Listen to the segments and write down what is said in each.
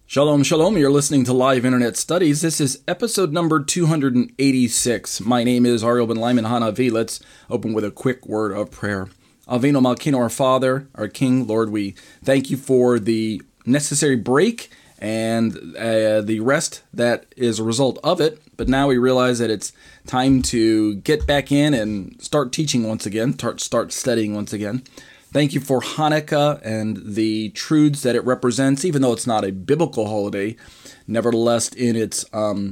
Shalom, shalom. You're listening to Live Internet Studies. This is episode number 286. My name is Ariel Ben Lyman Hanavi. Let's open with a quick word of prayer. Avinu Malkeinu, our Father, our King, Lord, we thank you for the necessary break and the rest that is a result of it. But now we realize that it's time to get back in and start teaching once again, start studying once again. Thank you for Hanukkah and the truths that it represents, even though it's not a biblical holiday. Nevertheless, in its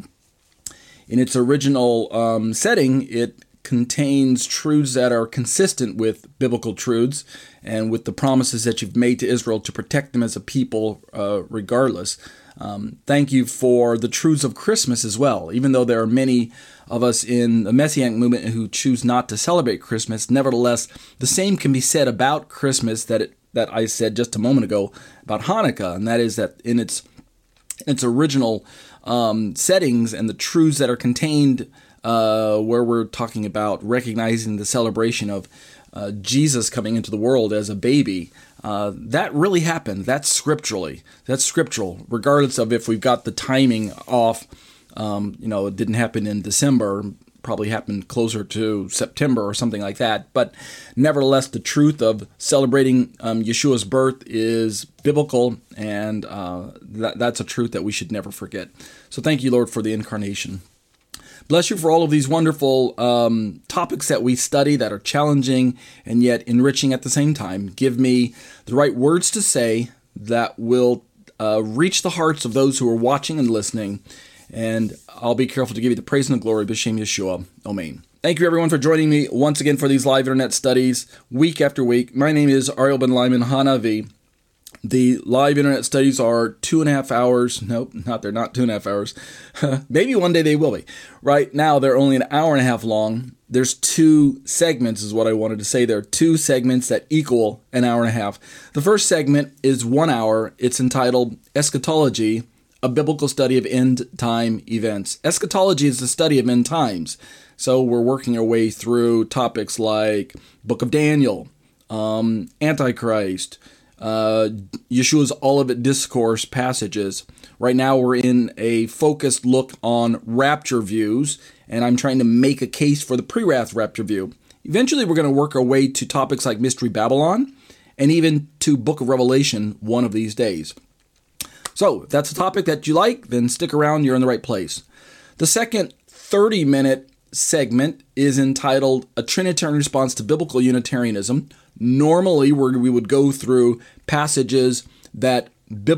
original setting, it contains truths that are consistent with biblical truths and with the promises that you've made to Israel to protect them as a people regardless. Thank you for the truths of Christmas as well. Even though there are many of us in the Messianic movement who choose not to celebrate Christmas, nevertheless, the same can be said about Christmas that I said just a moment ago about Hanukkah, and that is that in its original settings and the truths that are contained where we're talking about recognizing the celebration of Jesus coming into the world as a baby, that really happened. That's scriptural, regardless of if we've got the timing off. It didn't happen in December, probably happened closer to September or something like that. But nevertheless, the truth of celebrating Yeshua's birth is biblical, and that's a truth that we should never forget. So thank you, Lord, for the incarnation. Bless you for all of these wonderful topics that we study that are challenging and yet enriching at the same time. Give me the right words to say that will reach the hearts of those who are watching and listening. And I'll be careful to give you the praise and the glory, B'Shem Yeshua. Amen. Thank you, everyone, for joining me once again for these live internet studies week after week. My name is Ariel Ben Lyman Hanavi. The live internet studies are 2.5 hours. Nope, they're not 2.5 hours. Maybe one day they will be. Right now, they're only an hour and a half long. There's two segments is what I wanted to say. There are two segments that equal an hour and a half. The first segment is 1 hour. It's entitled Eschatology, a biblical study of end-time events. Eschatology is the study of end times. So we're working our way through topics like Book of Daniel, Antichrist, Yeshua's Olivet Discourse passages. Right now we're in a focused look on rapture views, and I'm trying to make a case for the pre-wrath rapture view. Eventually we're going to work our way to topics like Mystery Babylon, and even to Book of Revelation one of these days. So, if that's a topic that you like, then stick around, you're in the right place. The second 30-minute segment is entitled A Trinitarian Response to Biblical Unitarianism. Normally, we would go through passages that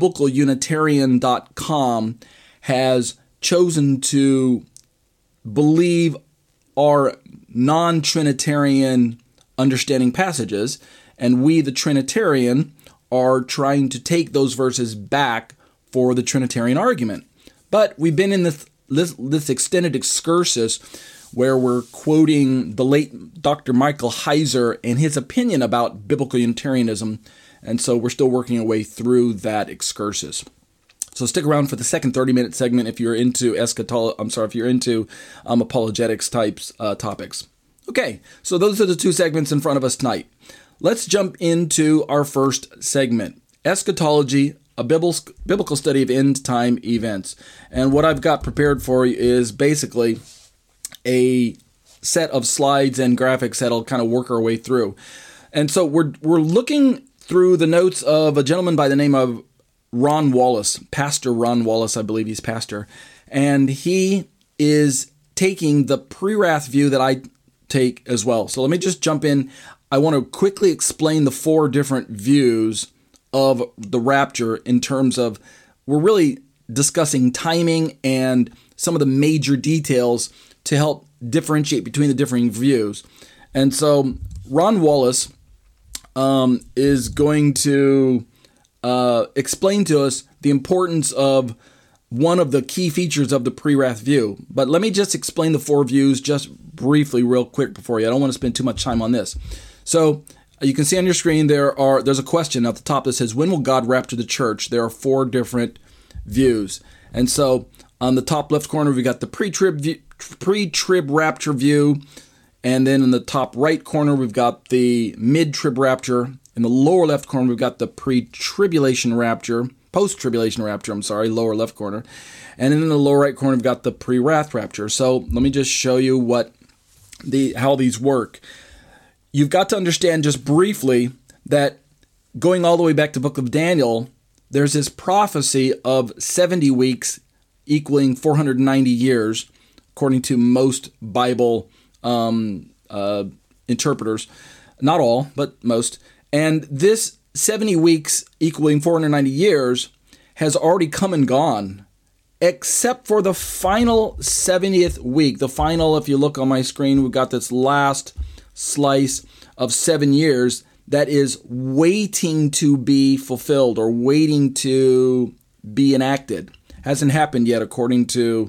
biblicalunitarian.com has chosen to believe are non-Trinitarian understanding passages, and we, the Trinitarian, are trying to take those verses back for the Trinitarian argument. But we've been in this extended excursus where we're quoting the late Dr. Michael Heiser and his opinion about biblical Unitarianism, and so we're still working our way through that excursus. So stick around for the second 30-minute segment if you're into apologetics types topics. Okay, so those are the two segments in front of us tonight. Let's jump into our first segment, Eschatology, a biblical study of end-time events. And what I've got prepared for you is basically a set of slides and graphics that'll kind of work our way through. And so we're looking through the notes of a gentleman by the name of Ron Wallace, Pastor Ron Wallace, I believe he's pastor. And he is taking the pre-wrath view that I take as well. So let me just jump in. I want to quickly explain the four different views of the rapture in terms of, we're really discussing timing and some of the major details to help differentiate between the differing views. And so Ron Wallace is going to explain to us the importance of one of the key features of the pre-wrath view. But let me just explain the four views just briefly real quick before you. I don't want to spend too much time on this. So you can see on your screen there's a question at the top that says, when will God rapture the church? There are four different views. And so on the top left corner, we got the pre-trib rapture view. And then in the top right corner, we've got the mid-trib rapture. In the lower left corner, we've got the pre-tribulation rapture, post-tribulation rapture, lower left corner. And in the lower right corner, we've got the pre-wrath rapture. So let me just show you how these work. You've got to understand just briefly that going all the way back to the book of Daniel, there's this prophecy of 70 weeks equaling 490 years, according to most Bible interpreters. Not all, but most. And this 70 weeks equaling 490 years has already come and gone, except for the final 70th week. The final, if you look on my screen, we've got this last slice of 7 years that is waiting to be fulfilled or waiting to be enacted. Hasn't happened yet, according to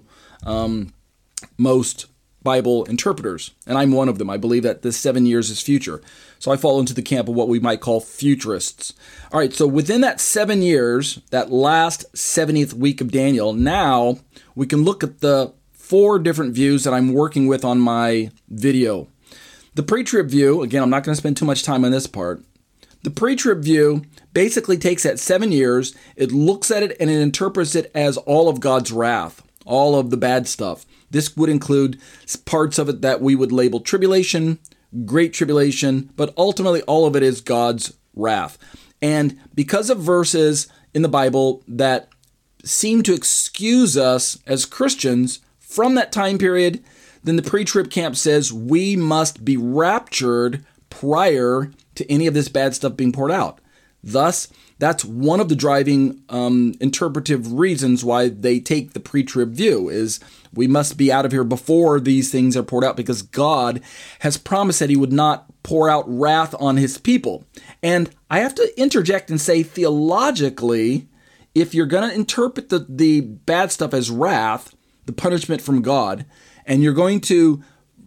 most Bible interpreters. And I'm one of them. I believe that this 7 years is future. So I fall into the camp of what we might call futurists. All right, so within that 7 years, that last 70th week of Daniel, now we can look at the 4 different views that I'm working with on my video. The pre-trib view, again, I'm not going to spend too much time on this part. The pre-trib view basically takes that 7 years, it looks at it, and it interprets it as all of God's wrath, all of the bad stuff. This would include parts of it that we would label tribulation, great tribulation, but ultimately all of it is God's wrath. And because of verses in the Bible that seem to excuse us as Christians from that time period, then the pre-trib camp says we must be raptured prior to any of this bad stuff being poured out. Thus, that's one of the driving interpretive reasons why they take the pre-trib view, is we must be out of here before these things are poured out, because God has promised that he would not pour out wrath on his people. And I have to interject and say, theologically, if you're going to interpret the bad stuff as wrath, the punishment from God, and you're going to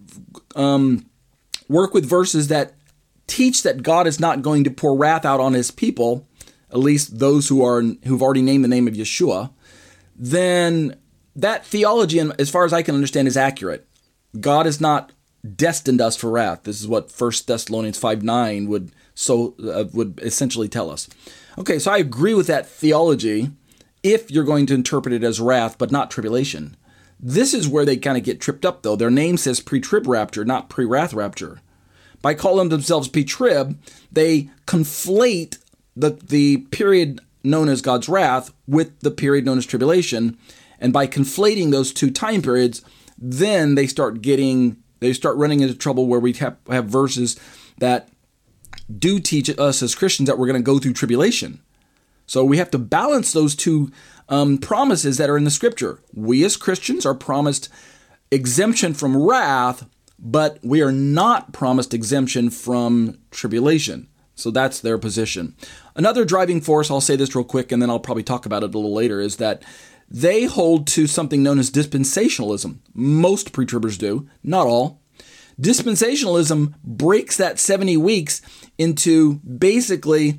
work with verses that teach that God is not going to pour wrath out on his people, at least those who've already named the name of Yeshua, then that theology, as far as I can understand, is accurate. God has not destined us for wrath. This is what 1 Thessalonians 5:9 would essentially tell us. Okay, so I agree with that theology if you're going to interpret it as wrath, but not tribulation. This is where they kind of get tripped up, though. Their name says pre-trib rapture, not pre-wrath rapture. By calling themselves pre-trib, they conflate the period known as God's wrath with the period known as tribulation. And by conflating those two time periods, then they start running into trouble where we have verses that do teach us as Christians that we're going to go through tribulation. So we have to balance those two promises that are in the scripture. We as Christians are promised exemption from wrath, but we are not promised exemption from tribulation. So that's their position. Another driving force, I'll say this real quick and then I'll probably talk about it a little later, is that they hold to something known as dispensationalism. Most pre-tribbers do, not all. Dispensationalism breaks that 70 weeks into basically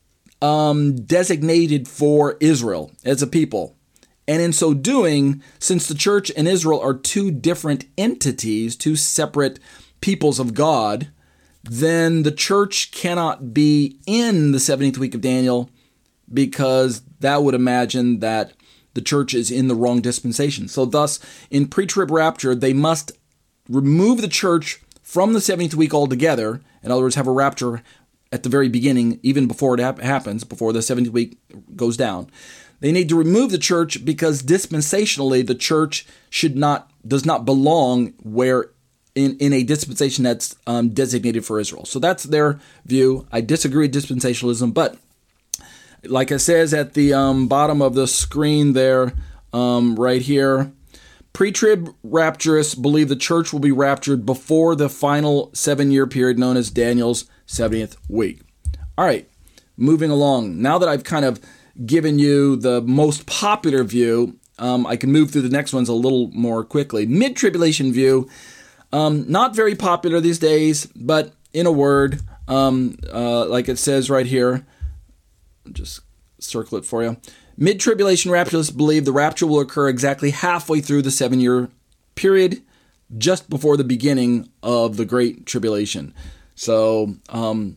designated for Israel as a people. And in so doing, since the church and Israel are two different entities, two separate peoples of God, then the church cannot be in the 70th week of Daniel, because that would imagine that the church is in the wrong dispensation. So thus, in pre-trib rapture, they must remove the church from the 70th week altogether. In other words, have a rapture at the very beginning, even before it happens, before the 70th week goes down. They need to remove the church because dispensationally the church does not belong where in a dispensation that's designated for Israel. So that's their view. I disagree with dispensationalism, but like it says at the bottom of the screen there, right here, pre-trib rapturists believe the church will be raptured before the final 7-year period known as Daniel's 70th week. All right, moving along. Now that I've kind of given you the most popular view, I can move through the next ones a little more quickly. Mid-tribulation view, not very popular these days, but in a word, like it says right here, I'll just circle it for you. Mid-tribulation rapturists believe the rapture will occur exactly halfway through the 7-year period, just before the beginning of the Great Tribulation. So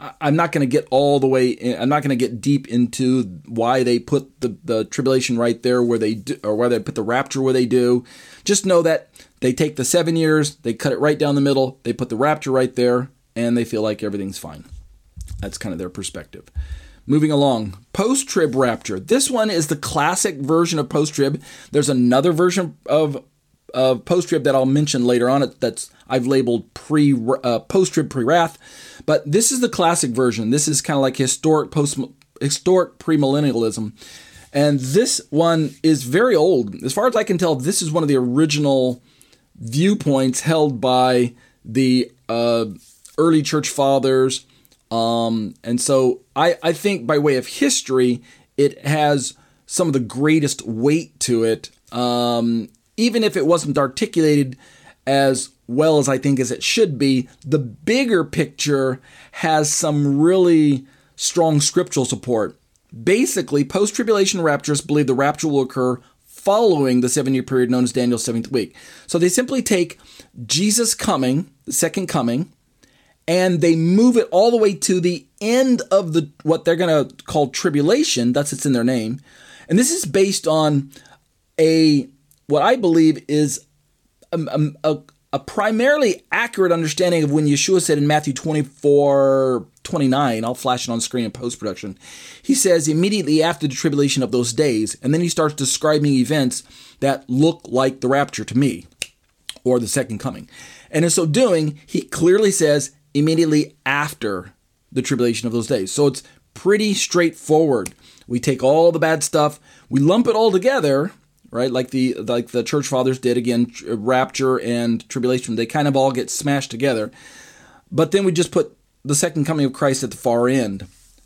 I'm not going to get all the way in, I'm not going to get deep into why they put the tribulation right there where they do, or why they put the rapture where they do. Just know that they take the 7 years, they cut it right down the middle, they put the rapture right there, and they feel like everything's fine. That's kind of their perspective. Moving along, post-trib rapture. This one is the classic version of post-trib. There's another version of post-trib that I'll mention later on. That's I've labeled post-trib pre-wrath, but this is the classic version. This is kind of like historic premillennialism, and this one is very old. As far as I can tell, this is one of the original viewpoints held by the early church fathers, and so I think by way of history, it has some of the greatest weight to it. Even if it wasn't articulated as well as I think as it should be, the bigger picture has some really strong scriptural support. Basically, post-tribulation rapturists believe the rapture will occur following the 7-year period known as Daniel's 7th week. So they simply take Jesus coming, the second coming, and they move it all the way to the end of what they're going to call tribulation. That's it's in their name. And this is based on what I believe is a primarily accurate understanding of when Yeshua said in Matthew 24:29, I'll flash it on screen in post-production, he says immediately after the tribulation of those days, and then he starts describing events that look like the rapture to me, or the second coming. And in so doing, he clearly says immediately after the tribulation of those days. So it's pretty straightforward. We take all the bad stuff, we lump it all together, right? Like the church fathers did, again, rapture and tribulation, they kind of all get smashed together. But then we just put the second coming of Christ at the far end.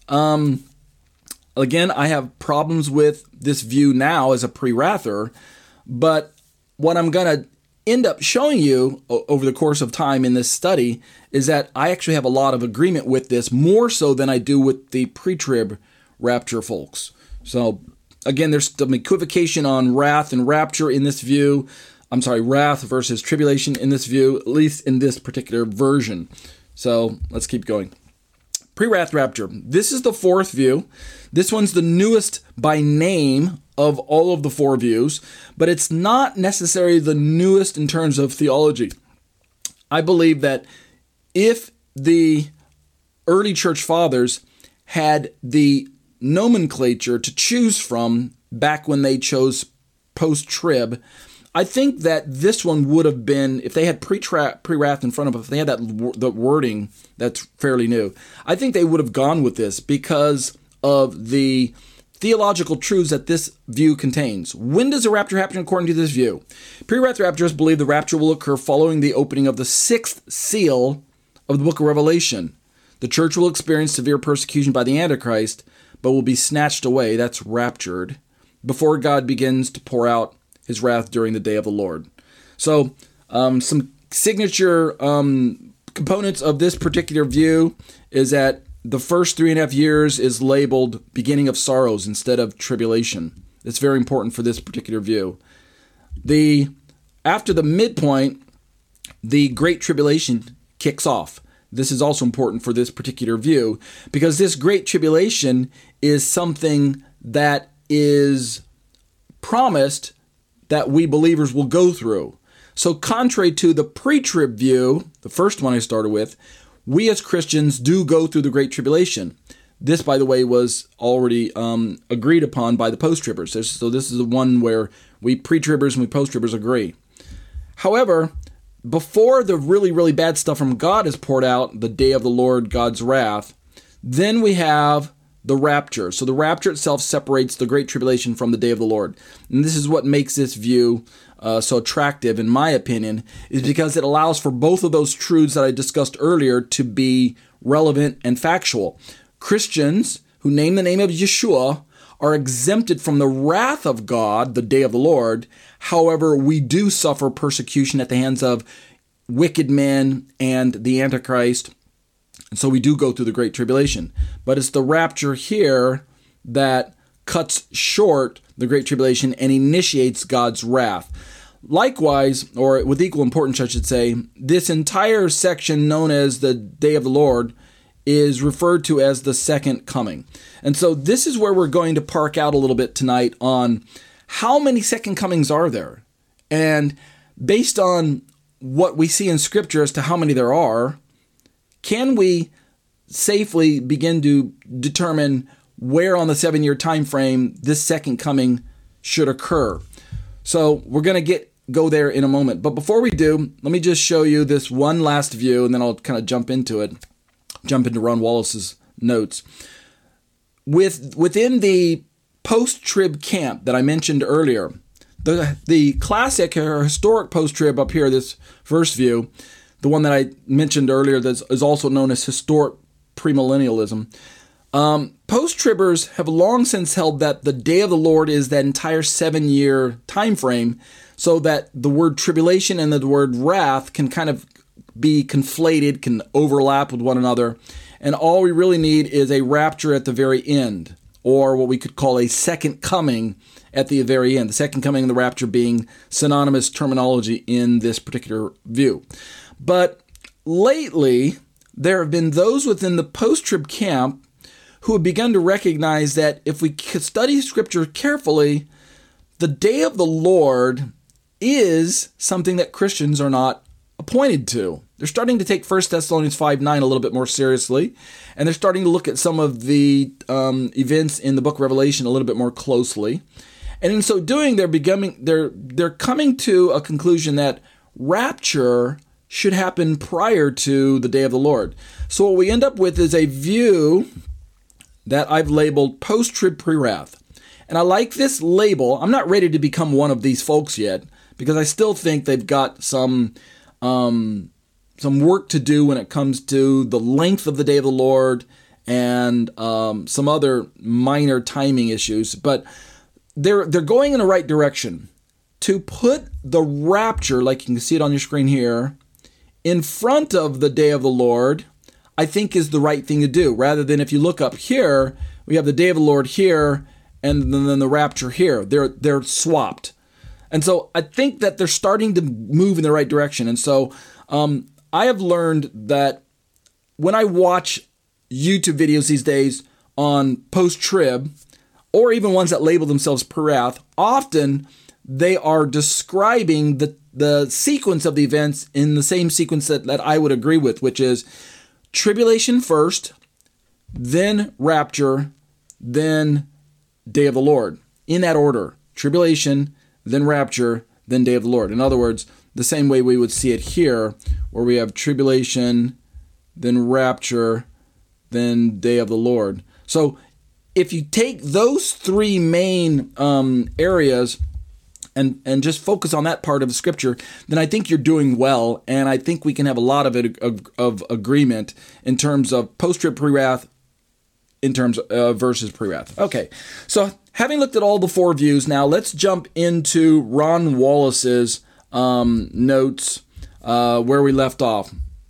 Again, I have problems with this view now as a pre-wrather, but what I'm going to end up showing you over the course of time in this study is that I actually have a lot of agreement with this, more so than I do with the pre-trib rapture folks. So again, there's some equivocation on wrath and rapture in this view. I'm sorry, wrath versus tribulation in this view, at least in this particular version. So let's keep going. Pre-wrath rapture. This is the fourth view. This one's the newest by name of all of the four views, but it's not necessarily the newest in terms of theology. I believe that if the early church fathers had the nomenclature to choose from back when they chose post-trib, I think that this one would have been, if they had pre-wrath in front of them, if they had the wording that's fairly new, I think they would have gone with this because of the theological truths that this view contains. When does the rapture happen according to this view? Pre-wrath rapturists believe the rapture will occur following the opening of the sixth seal of the book of Revelation. The church will experience severe persecution by the Antichrist, but will be snatched away, that's raptured, before God begins to pour out his wrath during the day of the Lord. So, some signature components of this particular view is that the first 3.5 years is labeled beginning of sorrows instead of tribulation. It's very important for this particular view. After the midpoint, the Great Tribulation kicks off. This is also important for this particular view because this Great Tribulation is something that is promised that we believers will go through. So contrary to the pre-trib view, the first one I started with, we as Christians do go through the Great Tribulation. This, by the way, was already agreed upon by the post-tribbers. So this is the one where we pre-tribbers and we post-tribbers agree. However, before the really, really bad stuff from God is poured out, the day of the Lord, God's wrath, then we have the rapture. So the rapture itself separates the Great Tribulation from the day of the Lord. And this is what makes this view so attractive, in my opinion, is because it allows for both of those truths that I discussed earlier to be relevant and factual. Christians who name the name of Yeshua are exempted from the wrath of God, the day of the Lord. However, we do suffer persecution at the hands of wicked men and the Antichrist. And so we do go through the Great Tribulation. But it's the rapture here that cuts short the Great Tribulation and initiates God's wrath. Likewise, or with equal importance, I should say, this entire section known as the Day of the Lord is referred to as the second coming. And so this is where we're going to park out a little bit tonight on how many second comings are there. And based on what we see in Scripture as to how many there are, can we safely begin to determine where on the 7-year time frame this second coming should occur? So we're going to go there in a moment. But before we do, let me just show you this one last view, and then I'll kind of jump into Ron Wallace's notes. Within the post-trib camp that I mentioned earlier, the classic or historic post-trib up here, this first view, the one that I mentioned earlier that is also known as historic premillennialism, post-tribbers have long since held that the day of the Lord is that entire 7-year time frame, so that the word tribulation and the word wrath can kind of be conflated, can overlap with one another, and all we really need is a rapture at the very end, or what we could call a second coming at the very end. The second coming and the rapture being synonymous terminology in this particular view. But lately, there have been those within the post-trib camp who have begun to recognize that if we study Scripture carefully, the day of the Lord is something that Christians are not appointed to. They're starting to take 1 Thessalonians 5:9 a little bit more seriously, and they're starting to look at some of the events in the book of Revelation a little bit more closely. And in so doing, they're coming to a conclusion that rapture should happen prior to the day of the Lord. So what we end up with is a view that I've labeled post-trib pre-wrath. And I like this label. I'm not ready to become one of these folks yet, because I still think they've got some work to do when it comes to the length of the day of the Lord and some other minor timing issues. But they're going in the right direction. To put the rapture, like you can see it on your screen here, in front of the day of the Lord, I think is the right thing to do. Rather than if you look up here, we have the day of the Lord here, and then the rapture here. They're swapped. And so I think that they're starting to move in the right direction. And so I have learned that when I watch YouTube videos these days on post-trib, or even ones that label themselves pre-wrath, often they are describing the sequence of the events in the same sequence that I would agree with, which is tribulation first, then rapture, then day of the Lord. In that order. Tribulation, then rapture, then day of the Lord. In other words, the same way we would see it here, where we have tribulation, then rapture, then day of the Lord. So if you take those three main areas and just focus on that part of the Scripture, then I think you're doing well, and I think we can have a lot of agreement in terms of post-trib pre-wrath, in terms of versus pre-wrath. Okay, so having looked at all the four views, now let's jump into Ron Wallace's notes where we left off.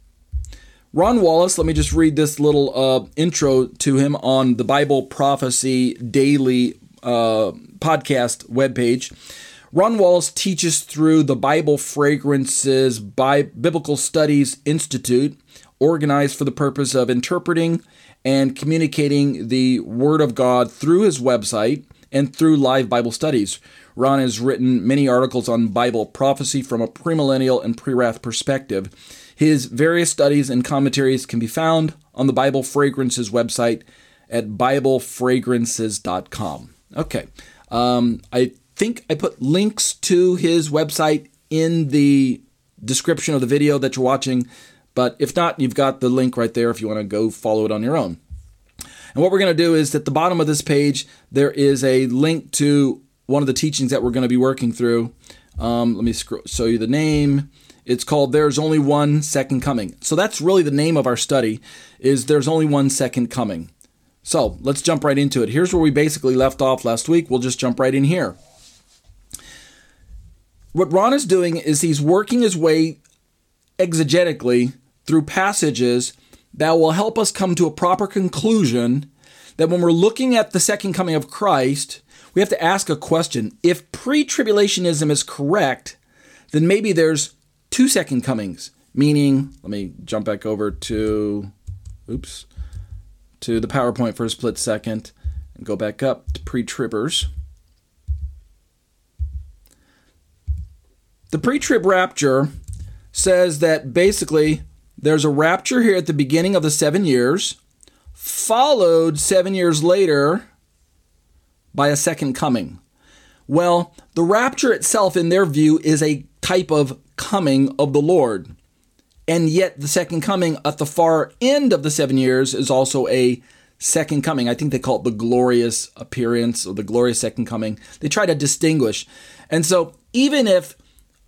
Ron Wallace, let me just read this little intro to him on the Bible Prophecy Daily podcast webpage. Ron Wallace teaches through the Bible Fragrances Biblical Studies Institute, organized for the purpose of interpreting and communicating the Word of God through his website and through live Bible studies. Ron has written many articles on Bible prophecy from a premillennial and pre-wrath perspective. His various studies and commentaries can be found on the Bible Fragrances website at biblefragrances.com. Okay, I think I put links to his website in the description of the video that you're watching, but if not, you've got the link right there if you want to go follow it on your own. And what we're going to do is at the bottom of this page, there is a link to one of the teachings that we're going to be working through. Let me show you the name. It's called There's Only One Second Coming. So that's really the name of our study, is There's Only One Second Coming. So let's jump right into it. Here's where we basically left off last week. We'll just jump right in here. What Ron is doing is he's working his way exegetically through passages that will help us come to a proper conclusion that when we're looking at the second coming of Christ, we have to ask a question. If pre-tribulationism is correct, then maybe there's two second comings, meaning, let me jump back over to, to the PowerPoint for a split second and go back up to pre-tribbers. The pre-trib rapture says that basically there's a rapture here at the beginning of the 7 years, followed 7 years later by a second coming. Well, the rapture itself, in their view, is a type of coming of the Lord. And yet the second coming at the far end of the 7 years is also a second coming. I think they call it the glorious appearance or the glorious second coming. They try to distinguish. And so even if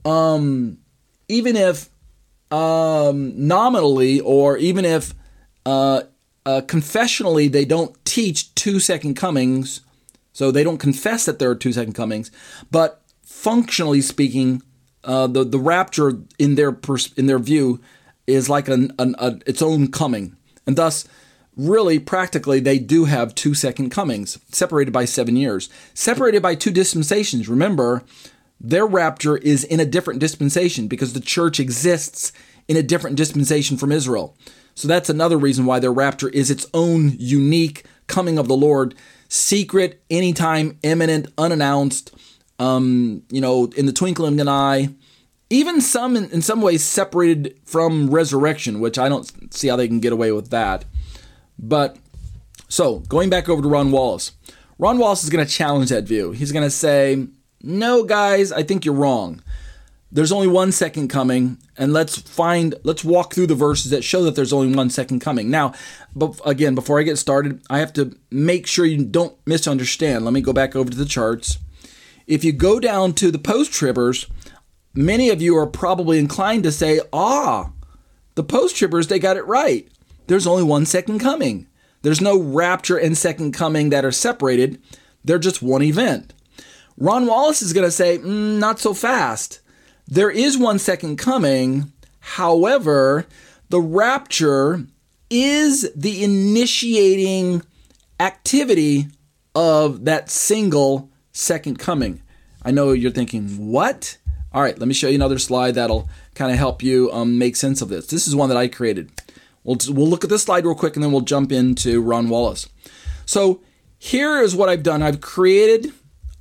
nominally or even if confessionally they don't teach two second comings, so they don't confess that there are two second comings, but functionally speaking, the rapture in their view is like its own coming, and thus really practically they do have two second comings separated by 7 years, separated by two dispensations. Remember, their rapture is in a different dispensation because the church exists in a different dispensation from Israel. So that's another reason why their rapture is its own unique coming of the Lord, secret, anytime, imminent, unannounced, in the twinkling of an eye, even in some ways separated from resurrection, which I don't see how they can get away with that. But so going back over to Ron Wallace. Ron Wallace is going to challenge that view. He's going to say, no, guys, I think you're wrong. There's only one second coming, and let's walk through the verses that show that there's only one second coming. Now, but again, before I get started, I have to make sure you don't misunderstand. Let me go back over to the charts. If you go down to the post-tribbers, many of you are probably inclined to say, the post-tribbers, they got it right. There's only one second coming. There's no rapture and second coming that are separated. They're just one event. Ron Wallace is going to say, not so fast. There is one second coming. However, the rapture is the initiating activity of that single second coming. I know you're thinking, what? All right, let me show you another slide that'll kind of help you make sense of this. This is one that I created. We'll look at this slide real quick and then we'll jump into Ron Wallace. So here is what I've done. I've created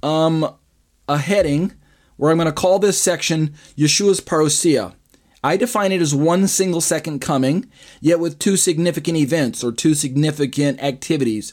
a heading where I'm going to call this section Yeshua's Parousia. I define it as one single second coming, yet with two significant events or two significant activities.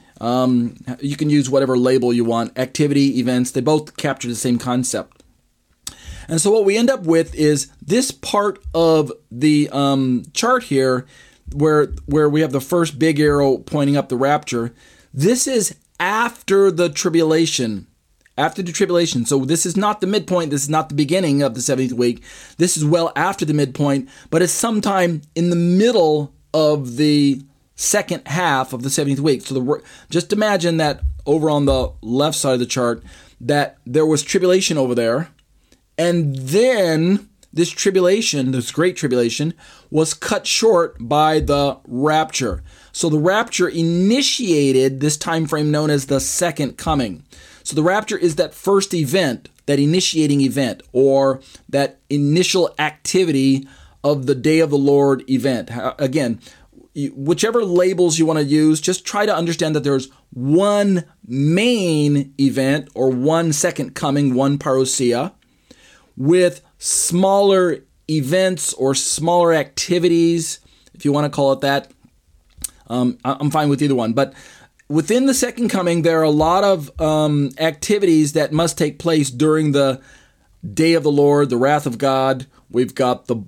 You can use whatever label you want. Activity, events, they both capture the same concept. And so what we end up with is this part of the chart here where we have the first big arrow pointing up the rapture. This is after the tribulation. After the tribulation. So this is not the midpoint. This is not the beginning of the 70th week. This is well after the midpoint, but it's sometime in the middle of the second half of the 70th week. So just imagine that over on the left side of the chart, that there was tribulation over there. And then this tribulation, this great tribulation, was cut short by the rapture. So the rapture initiated this time frame known as the second coming. So the rapture is that first event, that initiating event, or that initial activity of the day of the Lord event. Again, whichever labels you want to use, just try to understand that there's one main event or one second coming, one parousia, with smaller events or smaller activities, if you want to call it that. I'm fine with either one. But within the second coming, there are a lot of activities that must take place during the day of the Lord, the wrath of God. We've got the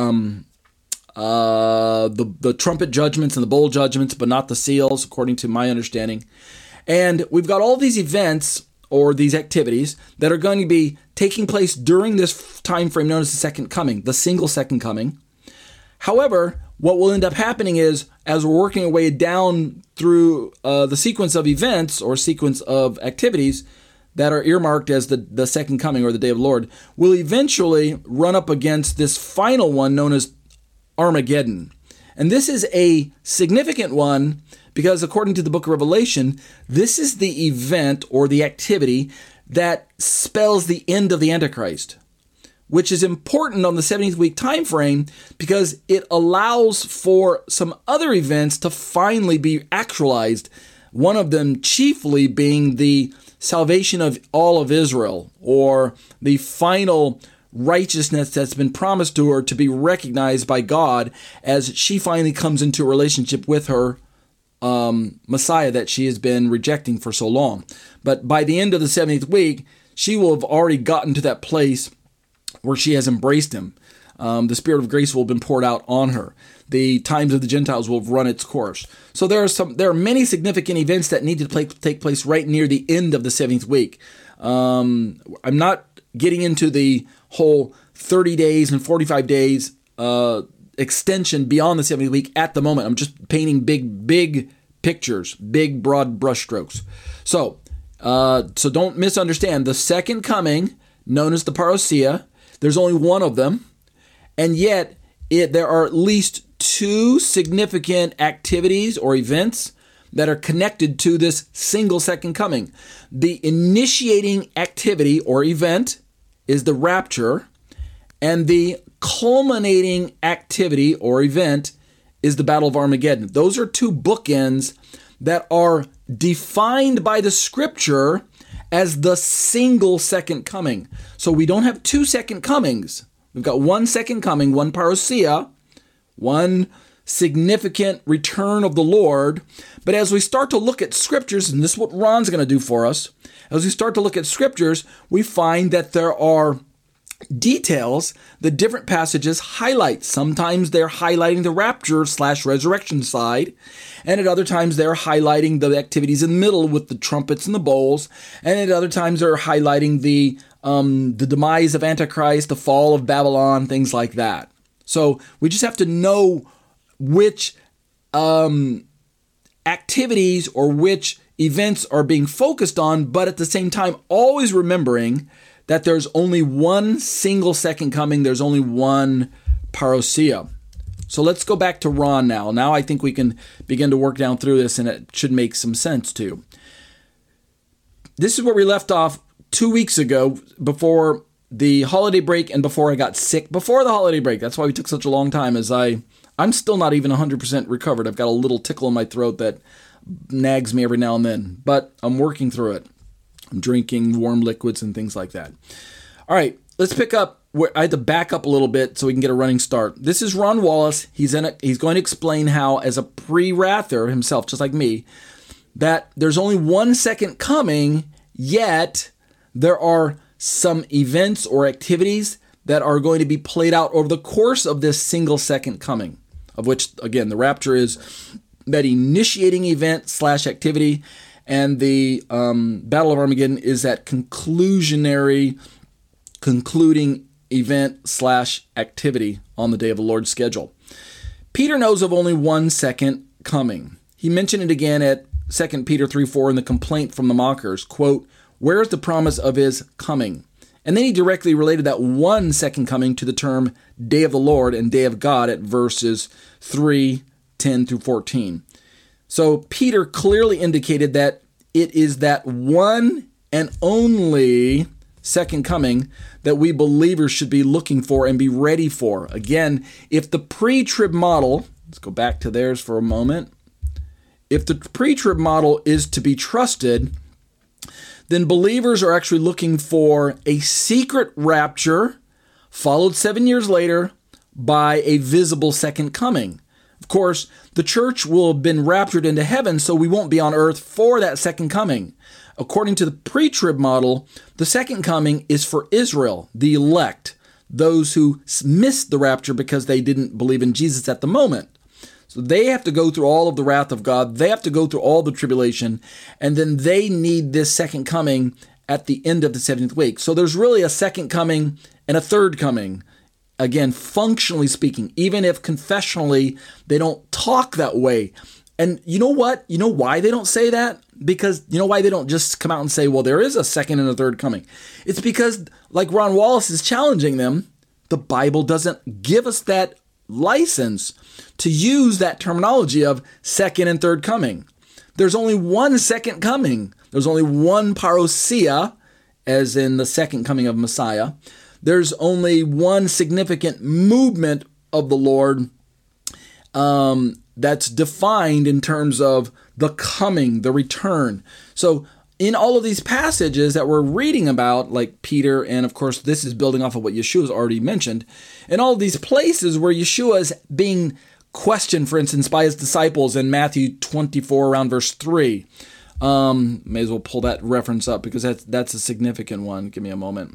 trumpet judgments and the bowl judgments, but not the seals, according to my understanding. And we've got all these events or these activities that are going to be taking place during this time frame known as the second coming, the single second coming. However, what will end up happening is, as we're working our way down through the sequence of events or sequence of activities that are earmarked as the second coming or the day of the Lord, we'll eventually run up against this final one known as Armageddon. And this is a significant one because according to the book of Revelation, this is the event or the activity that spells the end of the Antichrist. which is important on the 70th week time frame because it allows for some other events to finally be actualized. One of them chiefly being the salvation of all of Israel, or the final righteousness that's been promised to her to be recognized by God as she finally comes into a relationship with her Messiah that she has been rejecting for so long. But by the end of the 70th week, she will have already gotten to that place where she has embraced him. The Spirit of grace will have been poured out on her. The times of the Gentiles will have run its course. So there are many significant events that need to take place right near the end of the 70th week. I'm not getting into the whole 30 days and 45 days extension beyond the 70th week at the moment. I'm just painting big pictures, big broad brushstrokes. So don't misunderstand. The second coming, known as the parousia, there's only one of them, and yet there are at least two significant activities or events that are connected to this single second coming. The initiating activity or event is the rapture, and the culminating activity or event is the Battle of Armageddon. Those are two bookends that are defined by the scripture as the single second coming. So we don't have two second comings. We've got one second coming, one parousia, one significant return of the Lord. But as we start to look at scriptures, and this is what Ron's going to do for us, as we start to look at scriptures, we find that there are details that different passages highlight. Sometimes they're highlighting the rapture/resurrection side, and at other times they're highlighting the activities in the middle with the trumpets and the bowls, and at other times they're highlighting the demise of Antichrist, the fall of Babylon, things like that. So we just have to know which activities or which events are being focused on, but at the same time always remembering that there's only one single second coming, there's only one parousia. So let's go back to Ron now. Now I think we can begin to work down through this, and it should make some sense too. This is where we left off 2 weeks ago before the holiday break and before I got sick before the holiday break. That's why we took such a long time, as I'm still not even 100% recovered. I've got a little tickle in my throat that nags me every now and then, but I'm working through it. I'm drinking warm liquids and things like that. All right, let's pick up where I had to back up a little bit so we can get a running start. This is Ron Wallace. He's going to explain how, as a pre-wrather himself, just like me, that there's only one second coming, yet there are some events or activities that are going to be played out over the course of this single second coming, of which, again, the rapture is that initiating event/activity, and the Battle of Armageddon is that concluding event/activity on the day of the Lord's schedule. Peter knows of only one second coming. He mentioned it again at 2 Peter 3:4 in the complaint from the mockers, quote, "Where is the promise of his coming?" And then he directly related that one second coming to the term day of the Lord and day of God at verses 3:10 through 14. So Peter clearly indicated that it is that one and only second coming that we believers should be looking for and be ready for. Again, if the pre-trib model, let's go back to theirs for a moment. If the pre-trib model is to be trusted, then believers are actually looking for a secret rapture followed 7 years later by a visible second coming. Of course, the church will have been raptured into heaven, so we won't be on earth for that second coming. According to the pre-trib model, the second coming is for Israel, the elect, those who missed the rapture because they didn't believe in Jesus at the moment. So they have to go through all of the wrath of God. They have to go through all the tribulation, and then they need this second coming at the end of the 70th week. So there's really a second coming and a third coming. Again, functionally speaking, even if confessionally they don't talk that way. And you know what? You know why they don't say that? Because you know why they don't just come out and say, well, there is a second and a third coming? It's because, like Ron Wallace is challenging them, the Bible doesn't give us that license to use that terminology of second and third coming. There's only one second coming. There's only one parousia, as in the second coming of Messiah. there's only one significant movement of the Lord that's defined in terms of the coming, the return. So in all of these passages that we're reading about, like Peter, and of course this is building off of what Yeshua's already mentioned, in all of these places where Yeshua is being questioned, for instance, by his disciples in Matthew 24 around verse 3. May as well pull that reference up because that's a significant one. Give me a moment.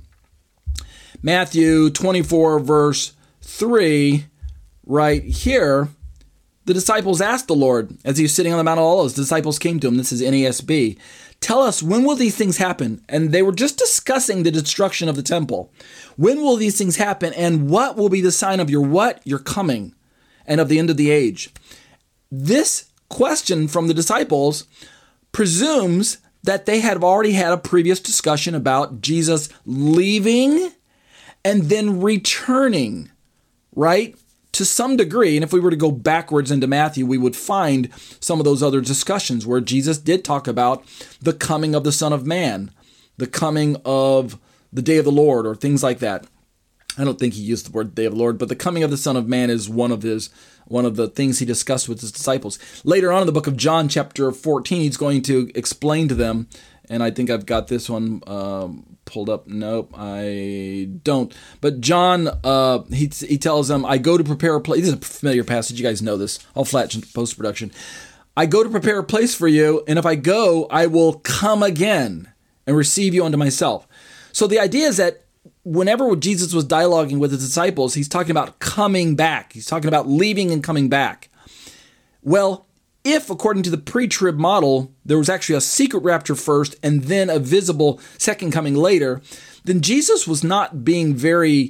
Matthew 24 verse 3, right here, the disciples asked the Lord, as he was sitting on the Mount of Olives, the disciples came to him, this is NASB, tell us, when will these things happen? And they were just discussing the destruction of the temple. When will these things happen? And what will be the sign of your what? Your coming, and of the end of the age. This question from the disciples presumes that they had already had a previous discussion about Jesus leaving and then returning, right? To some degree, and if we were to go backwards into Matthew, we would find some of those other discussions where Jesus did talk about the coming of the Son of Man, the coming of the day of the Lord, or things like that. I don't think he used the word day of the Lord, but the coming of the Son of Man is one of the things he discussed with his disciples. Later on in the book of John, chapter 14, he's going to explain to them, and I think I've got this one pulled up. Nope, I don't. But John, he tells them, I go to prepare a place. This is a familiar passage. You guys know this. I'll flash in post-production. I go to prepare a place for you, and if I go, I will come again and receive you unto myself. So the idea is that whenever Jesus was dialoguing with his disciples, he's talking about coming back. He's talking about leaving and coming back. Well, if, according to the pre-trib model, there was actually a secret rapture first and then a visible second coming later, then Jesus was not being very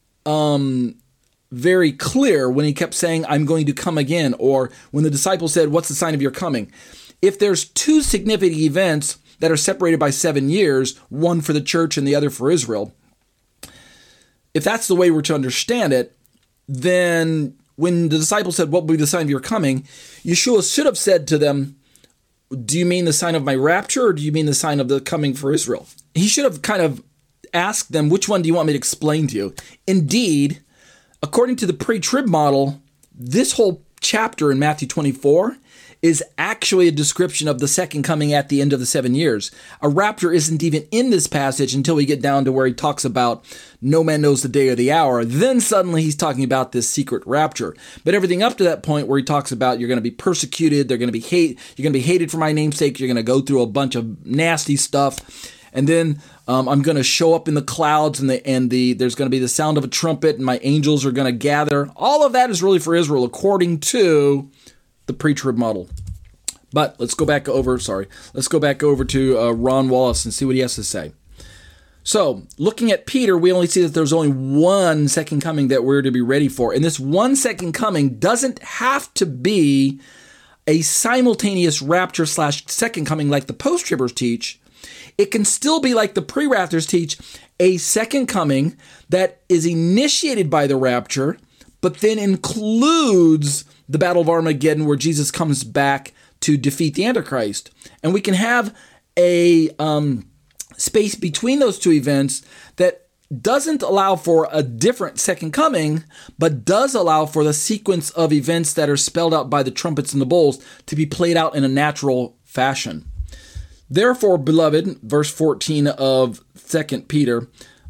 clear when he kept saying, I'm going to come again, or when the disciples said, what's the sign of your coming? If there's two significant events that are separated by 7 years, one for the church and the other for Israel, if that's the way we're to understand it, then when the disciples said, what will be the sign of your coming? Yeshua should have said to them, do you mean the sign of my rapture, or do you mean the sign of the coming for Israel? He should have kind of asked them, which one do you want me to explain to you? Indeed, according to the pre-trib model, this whole chapter in Matthew 24 is actually a description of the second coming at the end of the 7 years. A rapture isn't even in this passage until we get down to where he talks about no man knows the day or the hour. Then suddenly he's talking about this secret rapture. But everything up to that point where he talks about you're going to be persecuted, you're going to be hated for my name's sake, you're going to go through a bunch of nasty stuff, and then I'm going to show up in the clouds, and there's going to be the sound of a trumpet, and my angels are going to gather. All of that is really for Israel, according to the pre-trib model. But let's go back over to Ron Wallace and see what he has to say. So, looking at Peter, we only see that there's only one second coming that we're to be ready for. And this one second coming doesn't have to be a simultaneous rapture / second coming like the post-tribbers teach. It can still be like the pre-raptors teach, a second coming that is initiated by the rapture, but then includes the Battle of Armageddon, where Jesus comes back to defeat the Antichrist. And we can have a space between those two events that doesn't allow for a different second coming, but does allow for the sequence of events that are spelled out by the trumpets and the bowls to be played out in a natural fashion. Therefore, beloved, verse 14 of 2 Peter,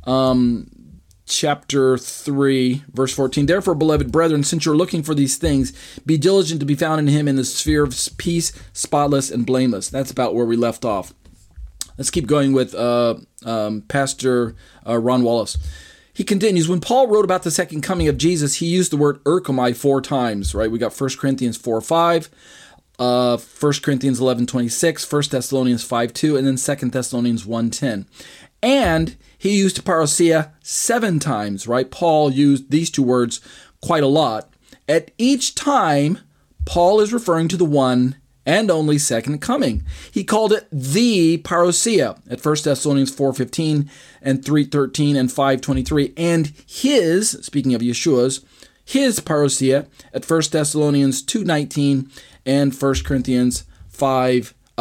chapter 3, verse 14, therefore, beloved brethren, since you're looking for these things, be diligent to be found in him in the sphere of peace, spotless and blameless. That's about where we left off. Let's keep going with Pastor Ron Wallace. He continues, when Paul wrote about the second coming of Jesus, he used the word erchomai 4 times, right? We got 1 Corinthians 4:5, 1 Corinthians 11:26, 1 Thessalonians 5:2, and then 2 Thessalonians 1:10. And he used parousia 7 times, right? Paul used these 2 words quite a lot. At each time, Paul is referring to the one and only second coming. He called it the parousia at 1 Thessalonians 4:15 and 3:13 and 5:23. And his, speaking of Yeshua's, his parousia at 1 Thessalonians 2:19 and 1 Corinthians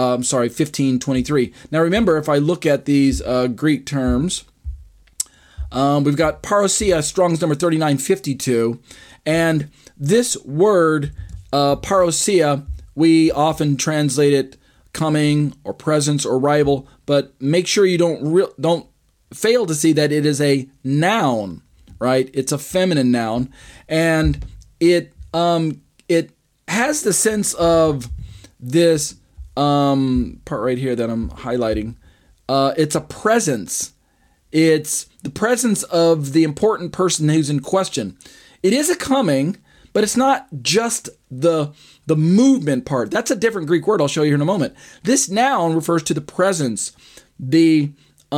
15:23. Now remember, if I look at these Greek terms, We've got parousia, Strong's number 3952. And this word, parousia, we often translate it coming or presence or arrival, but make sure you don't fail to see that it is a noun, right? It's a feminine noun, and it has the sense of this part right here that I'm highlighting. It's a presence. It's the presence of the important person who's in question. It is a coming, but it's not just the movement part. That's a different Greek word I'll show you here in a moment. This noun refers to the presence, the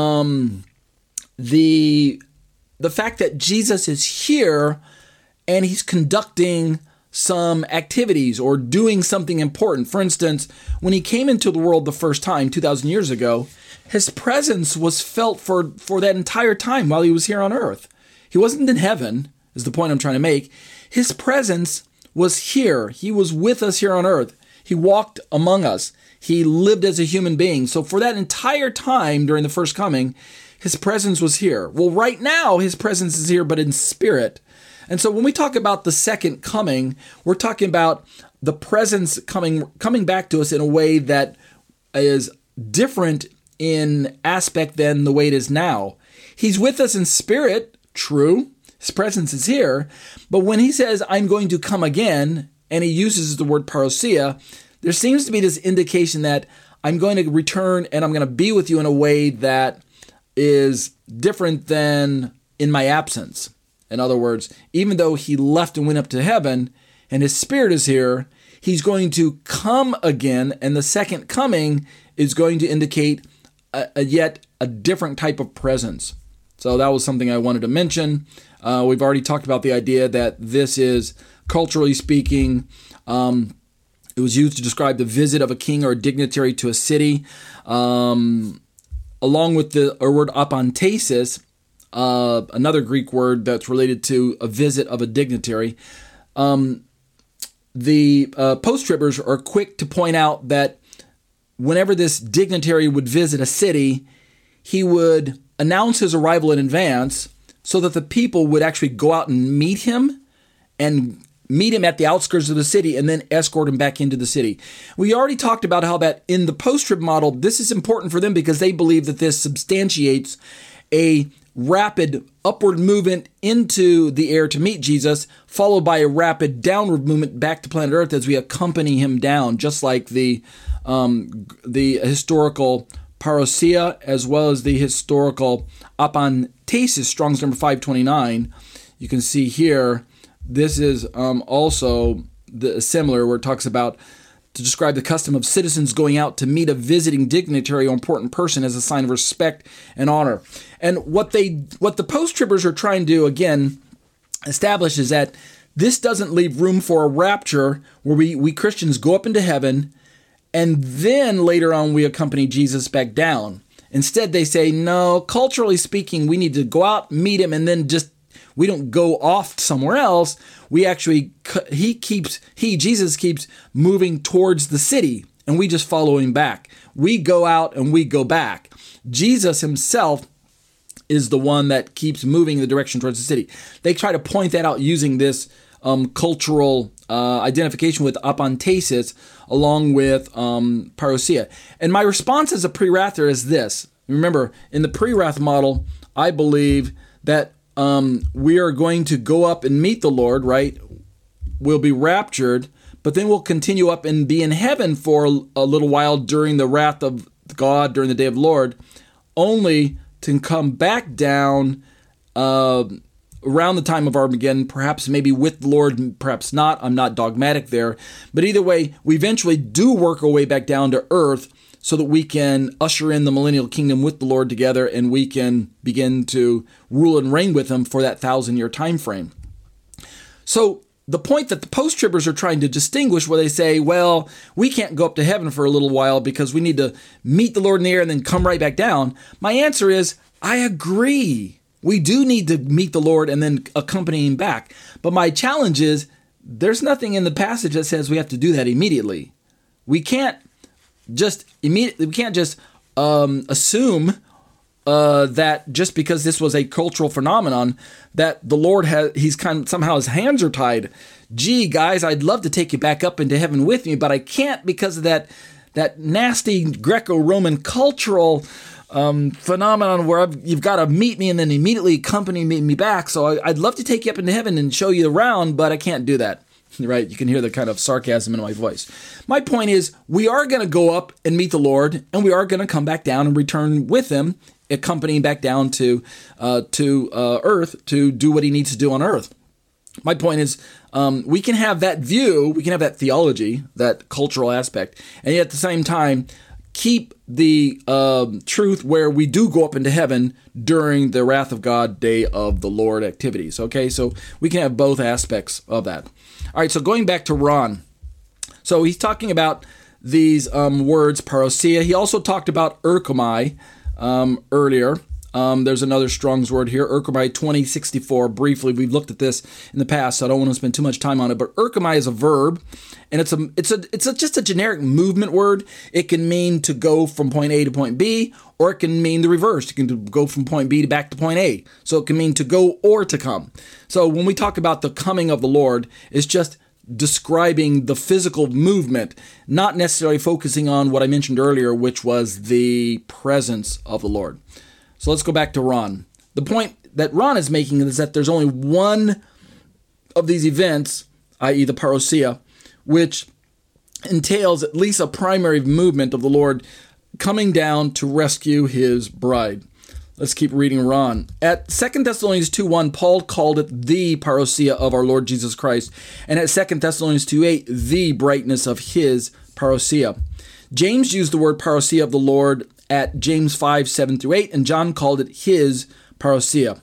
fact that Jesus is here and he's conducting some activities or doing something important. For instance, when he came into the world the first time 2,000 years ago, his presence was felt for that entire time while he was here on earth. He wasn't in heaven, is the point I'm trying to make. His presence was here. He was with us here on earth. He walked among us. He lived as a human being. So for that entire time during the first coming, his presence was here. Well, right now, his presence is here, but in spirit. And so when we talk about the second coming, we're talking about the presence coming back to us in a way that is different in aspect than the way it is now. He's with us in spirit, true. His presence is here. But when he says, I'm going to come again, and he uses the word parousia, there seems to be this indication that I'm going to return and I'm going to be with you in a way that is different than in my absence. In other words, even though he left and went up to heaven and his spirit is here, he's going to come again, and the second coming is going to indicate yet a different type of presence. So that was something I wanted to mention. We've already talked about the idea that this is, culturally speaking, it was used to describe the visit of a king or a dignitary to a city, along with the word apantesis, another Greek word that's related to a visit of a dignitary. The post-tribbers are quick to point out that whenever this dignitary would visit a city, he would announce his arrival in advance so that the people would actually go out and meet him at the outskirts of the city and then escort him back into the city. We already talked about how that in the post-trib model, this is important for them because they believe that this substantiates a rapid upward movement into the air to meet Jesus, followed by a rapid downward movement back to planet Earth as we accompany him down, just like the historical parousia as well as the historical apantesis, Strong's number 529. You can see here, this is also similar, where it talks about to describe the custom of citizens going out to meet a visiting dignitary or important person as a sign of respect and honor. And what the post-tribbers are trying to, again, establish is that this doesn't leave room for a rapture where we Christians go up into heaven and then later on we accompany Jesus back down. Instead, they say, no, culturally speaking, we need to go out, meet him, and then we don't go off somewhere else. We actually, Jesus keeps moving towards the city, and we just follow him back. We go out and we go back. Jesus himself is the one that keeps moving in the direction towards the city. They try to point that out using this cultural identification with apantesis along with parousia. And my response as a pre-wrather is this. Remember, in the pre-wrath model, I believe that we are going to go up and meet the Lord, right? We'll be raptured, but then we'll continue up and be in heaven for a little while during the wrath of God, during the day of the Lord, only to come back down around the time of Armageddon, perhaps maybe with the Lord, perhaps not. I'm not dogmatic there. But either way, we eventually do work our way back down to earth so that we can usher in the millennial kingdom with the Lord together, and we can begin to rule and reign with him for that 1,000-year time frame. So the point that the post-tribbers are trying to distinguish, where they say, well, we can't go up to heaven for a little while because we need to meet the Lord in the air and then come right back down. My answer is, I agree. We do need to meet the Lord and then accompany him back. But my challenge is, there's nothing in the passage that says we have to do that immediately. We can't just assume that just because this was a cultural phenomenon, that the Lord somehow his hands are tied. Gee, guys, I'd love to take you back up into heaven with me, but I can't because of that nasty Greco-Roman cultural phenomenon where you've got to meet me and then immediately accompany me back. So I'd love to take you up into heaven and show you around, but I can't do that. Right? You can hear the kind of sarcasm in my voice. My point is, we are going to go up and meet the Lord, and we are going to come back down and return with him, accompanying back down to earth to do what he needs to do on earth. My point is, we can have that view, we can have that theology, that cultural aspect, and yet at the same time, keep the truth where we do go up into heaven during the wrath of God, day of the Lord activities. Okay, so we can have both aspects of that. All right, so going back to Ron. So he's talking about these words, parousia. He also talked about erchomai earlier. There's another Strong's word here, erchomai 2064. Briefly, we've looked at this in the past, so I don't want to spend too much time on it. But erchomai is a verb, and it's just a generic movement word. It can mean to go from point A to point B, or it can mean the reverse. It can go from point B to back to point A. So it can mean to go or to come. So when we talk about the coming of the Lord, it's just describing the physical movement, not necessarily focusing on what I mentioned earlier, which was the presence of the Lord. So let's go back to Ron. The point that Ron is making is that there's only one of these events, i.e. the parousia, which entails at least a primary movement of the Lord coming down to rescue his bride. Let's keep reading Ron. At 2 Thessalonians 2:1, Paul called it the parousia of our Lord Jesus Christ, and at 2 Thessalonians 2:8, the brightness of his parousia. James used the word parousia of the Lord at James 5:7-8, and John called it his parousia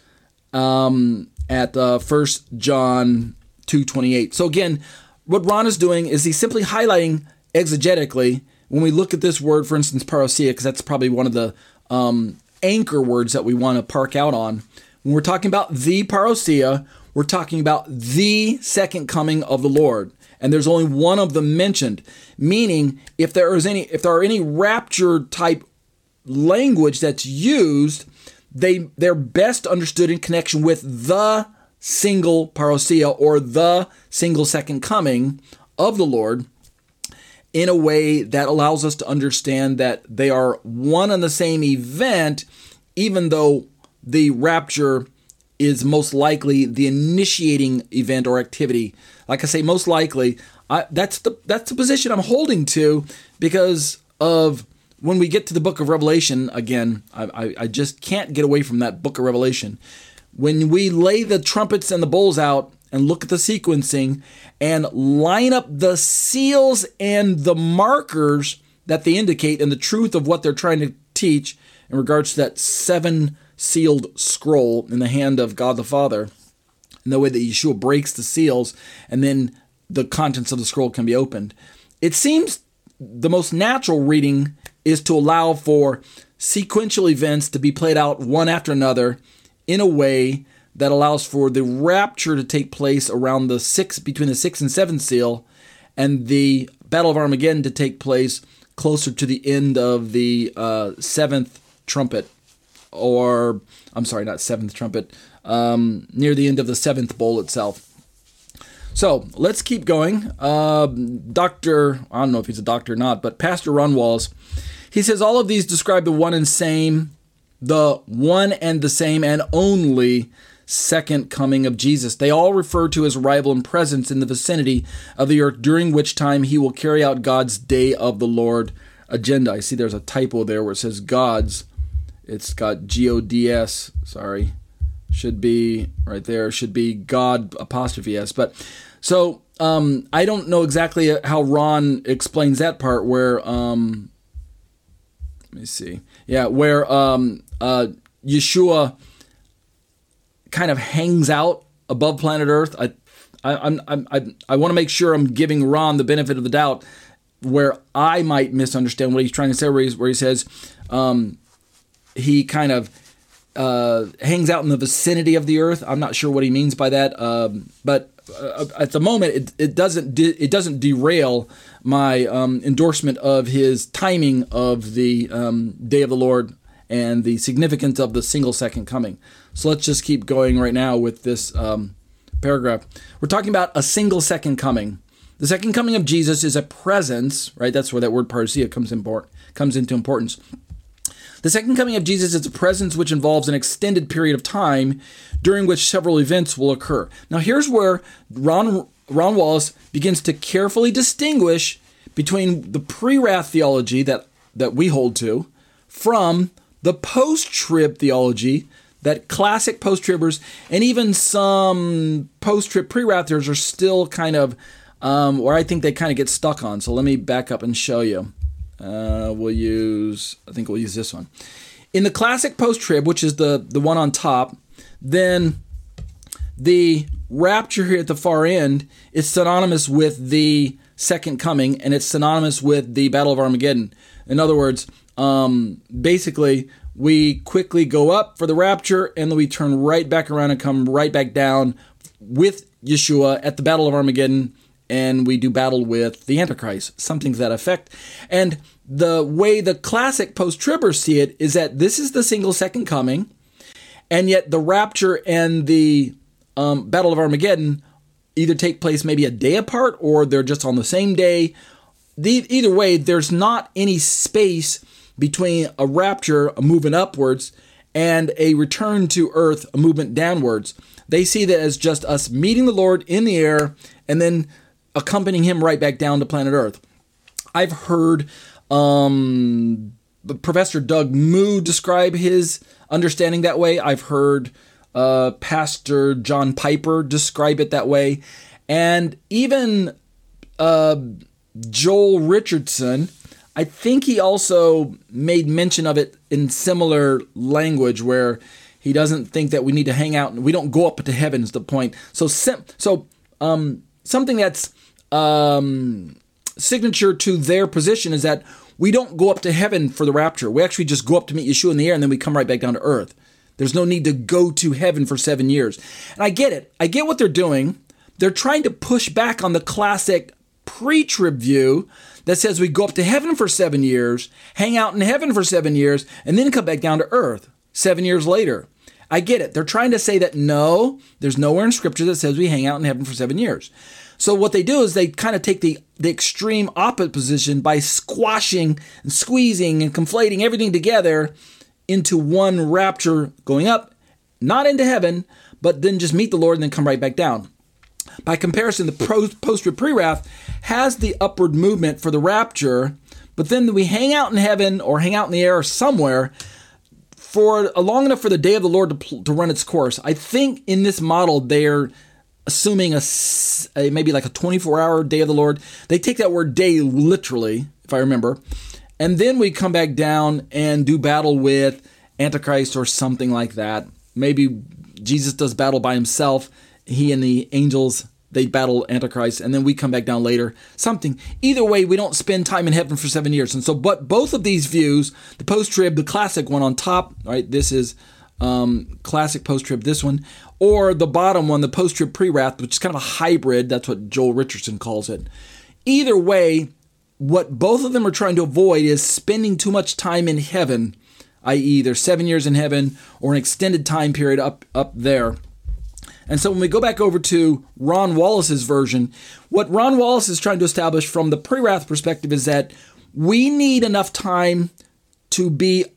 at 1 John 2:28. So again, what Ron is doing is he's simply highlighting exegetically, when we look at this word, for instance, parousia, because that's probably one of the anchor words that we want to park out on. When we're talking about the parousia, we're talking about the second coming of the Lord. And there's only one of them mentioned, meaning if there are any rapture type language that's used, they're best understood in connection with the single parousia, or the single second coming of the Lord, in a way that allows us to understand that they are one and the same event, even though the rapture is most likely the initiating event or activity. Like I say, most likely, that's the position I'm holding to, because of when we get to the book of Revelation, again, I just can't get away from that book of Revelation. When we lay the trumpets and the bowls out and look at the sequencing and line up the seals and the markers that they indicate and the truth of what they're trying to teach in regards to that 7-sealed scroll in the hand of God the Father, and the way that Yeshua breaks the seals and then the contents of the scroll can be opened. It seems the most natural reading is to allow for sequential events to be played out one after another in a way that allows for the rapture to take place around between the 6th and 7th seal, and the Battle of Armageddon to take place closer to the end of the 7th trumpet, or, I'm sorry, not 7th trumpet, near the end of the 7th bowl itself. So, let's keep going. I don't know if he's a doctor or not, but Pastor Ron Walls, he says all of these describe the one and the same and only second coming of Jesus. They all refer to his arrival and presence in the vicinity of the earth, during which time he will carry out God's day of the Lord agenda. I see there's a typo there where it says God's. It's got G-O-D-S. Sorry. Should be right there. Should be God apostrophe S. But so I don't know exactly how Ron explains that part where let me see. Yeah, where Yeshua kind of hangs out above planet Earth. I want to make sure I'm giving Ron the benefit of the doubt where I might misunderstand what he's trying to say, where he says he kind of hangs out in the vicinity of the earth. I'm not sure what he means by that, but at the moment it doesn't derail my endorsement of his timing of the day of the Lord and the significance of the single second coming. So let's just keep going right now with this paragraph. We're talking about a single second coming. The second coming of Jesus is a presence, right? That's where that word parousia comes into importance. The second coming of Jesus is a presence which involves an extended period of time during which several events will occur. Now here's where Ron Wallace begins to carefully distinguish between the pre-wrath theology that we hold to from the post-trib theology that classic post-tribbers and even some post-trib pre-wrathers are still kind of, where I think they kind of get stuck on. So let me back up and show you. We'll use this one. In the classic post-trib, which is the one on top, then the rapture here at the far end is synonymous with the second coming, and it's synonymous with the Battle of Armageddon. In other words, basically, we quickly go up for the rapture, and then we turn right back around and come right back down with Yeshua at the Battle of Armageddon, and we do battle with the Antichrist, something to that effect. And the way the classic post-tribbers see it is that this is the single second coming, and yet the rapture and the Battle of Armageddon either take place maybe a day apart or they're just on the same day. Either way, there's not any space between a rapture, a movement upwards, and a return to earth, a movement downwards. They see that as just us meeting the Lord in the air and then accompanying him right back down to planet Earth. I've heard Professor Doug Moo describe his understanding that way. I've heard Pastor John Piper describe it that way. And even Joel Richardson, I think he also made mention of it in similar language where he doesn't think that we need to hang out and we don't go up to heaven is the point. So something that's signature to their position is that we don't go up to heaven for the rapture. We actually just go up to meet Yeshua in the air and then we come right back down to earth. There's no need to go to heaven for 7 years. And I get it. I get what they're doing. They're trying to push back on the classic pre-trib view that says we go up to heaven for 7 years, hang out in heaven for 7 years, and then come back down to earth 7 years later. I get it. They're trying to say that no, there's nowhere in Scripture that says we hang out in heaven for 7 years. So what they do is they kind of take the extreme opposite position by squashing and squeezing and conflating everything together into one rapture going up, not into heaven, but then just meet the Lord and then come right back down. By comparison, the post-trib pre-wrath has the upward movement for the rapture, but then we hang out in heaven or hang out in the air somewhere for long enough for the day of the Lord to run its course. I think in this model, they're assuming maybe like a 24-hour day of the Lord. They take that word day literally, if I remember. And then we come back down and do battle with Antichrist or something like that. Maybe Jesus does battle by himself. He and the angels, they battle Antichrist, and then we come back down later. Something. Either way, we don't spend time in heaven for 7 years. And so, but both of these views, the post-trib, the classic one on top, right? This is classic post-trib, this one, or the bottom one, the post-trib pre-wrath, which is kind of a hybrid. That's what Joel Richardson calls it. Either way, what both of them are trying to avoid is spending too much time in heaven, i.e. there's 7 years in heaven or an extended time period up there. And so when we go back over to Ron Wallace's version, what Ron Wallace is trying to establish from the pre-wrath perspective is that we need enough time to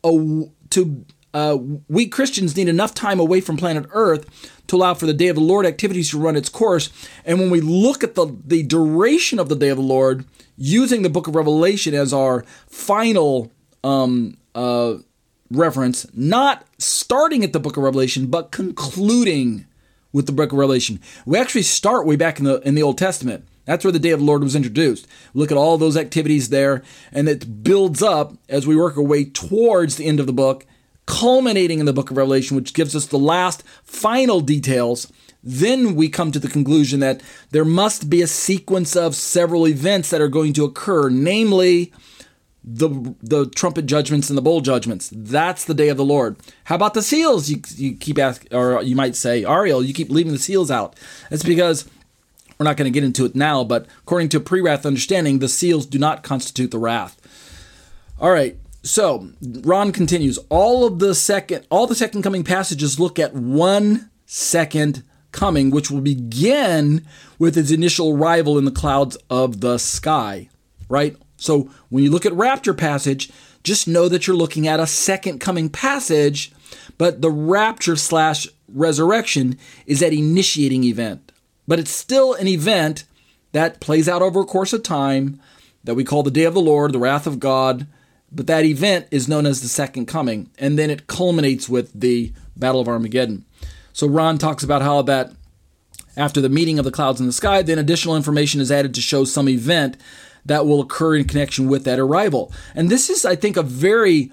we Christians need enough time away from planet Earth to allow for the Day of the Lord activities to run its course. And when we look at the duration of the Day of the Lord, using the book of Revelation as our final reference, not starting at the book of Revelation, but concluding with the book of Revelation. We actually start way back in the Old Testament. That's where the Day of the Lord was introduced. Look at all those activities there, and it builds up as we work our way towards the end of the book, culminating in the book of Revelation, which gives us the last final details. Then we come to the conclusion that there must be a sequence of several events that are going to occur, namely the trumpet judgments and the bowl judgments. That's the day of the Lord. How about the seals? You keep asking, or you might say, Ariel, you keep leaving the seals out. That's because we're not going to get into it now, but according to pre-wrath understanding, the seals do not constitute the wrath. All right. So Ron continues, all the second coming passages look at one second coming, which will begin with his initial arrival in the clouds of the sky, right? So when you look at rapture passage, just know that you're looking at a second coming passage, but the rapture / resurrection is that initiating event. But it's still an event that plays out over a course of time that we call the day of the Lord, the wrath of God. But that event is known as the second coming. And then it culminates with the Battle of Armageddon. So Ron talks about how that after the meeting of the clouds in the sky, then additional information is added to show some event that will occur in connection with that arrival. And this is, I think, a very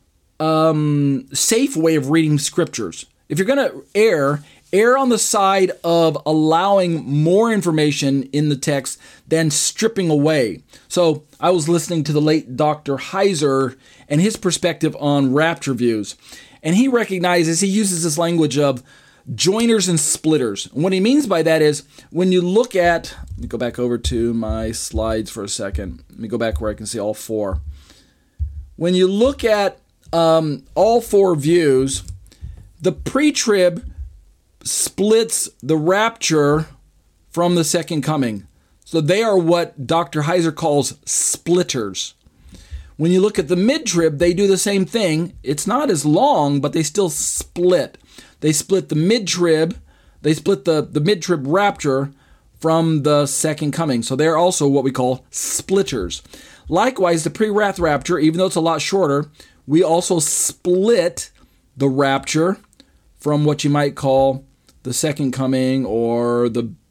safe way of reading scriptures. If you're going to err on the side of allowing more information in the text than stripping away. So I was listening to the late Dr. Heiser and his perspective on rapture views. And he uses this language of joiners and splitters. And what he means by that is when you look at, let me go back over to my slides for a second. Let me go back where I can see all four. When you look at all four views, the pre-trib splits the rapture from the second coming. So they are what Dr. Heiser calls splitters. When you look at the mid-trib, they do the same thing. It's not as long, but they still split. They split the mid-trib, the mid-trib rapture from the second coming. So they're also what we call splitters. Likewise, the pre-wrath rapture, even though it's a lot shorter, we also split the rapture from what you might call the second coming, or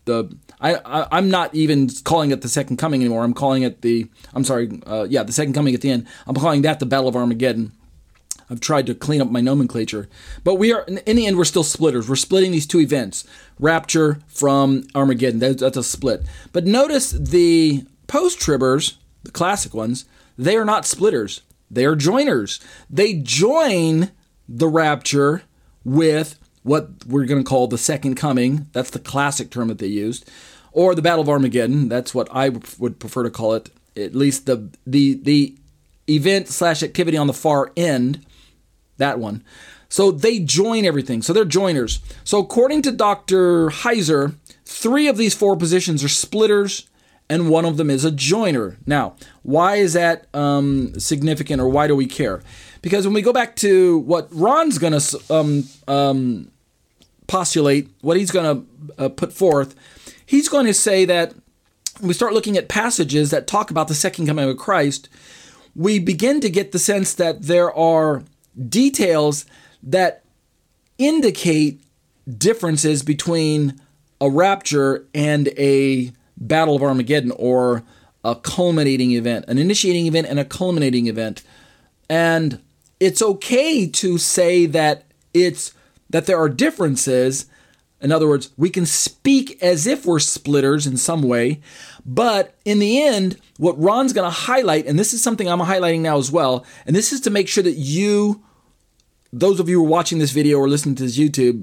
I'm not even calling it the second coming anymore. I'm calling it the second coming at the end. I'm calling that the Battle of Armageddon. I've tried to clean up my nomenclature. But we are, in the end, we're still splitters. We're splitting these two events, rapture from Armageddon. That's a split. But notice the post-tribbers, the classic ones, they are not splitters. They are joiners. They join the rapture with what we're going to call the second coming. That's the classic term that they used. Or the Battle of Armageddon. That's what I would prefer to call it. At least the event / activity on the far end. That one. So they join everything. So they're joiners. So according to Dr. Heiser, 3 of these 4 positions are splitters, and one of them is a joiner. Now, why is that significant, or why do we care? Because when we go back to what Ron's going to postulate, what he's going to put forth, he's going to say that when we start looking at passages that talk about the second coming of Christ, we begin to get the sense that there are details that indicate differences between a rapture and a Battle of Armageddon, or a culminating event, an initiating event and a culminating event. And it's okay to say that there are differences. In other words, we can speak as if we're splitters in some way, but in the end, what Ron's going to highlight, and this is something I'm highlighting now as well, and this is to make sure that those of you who are watching this video or listening to this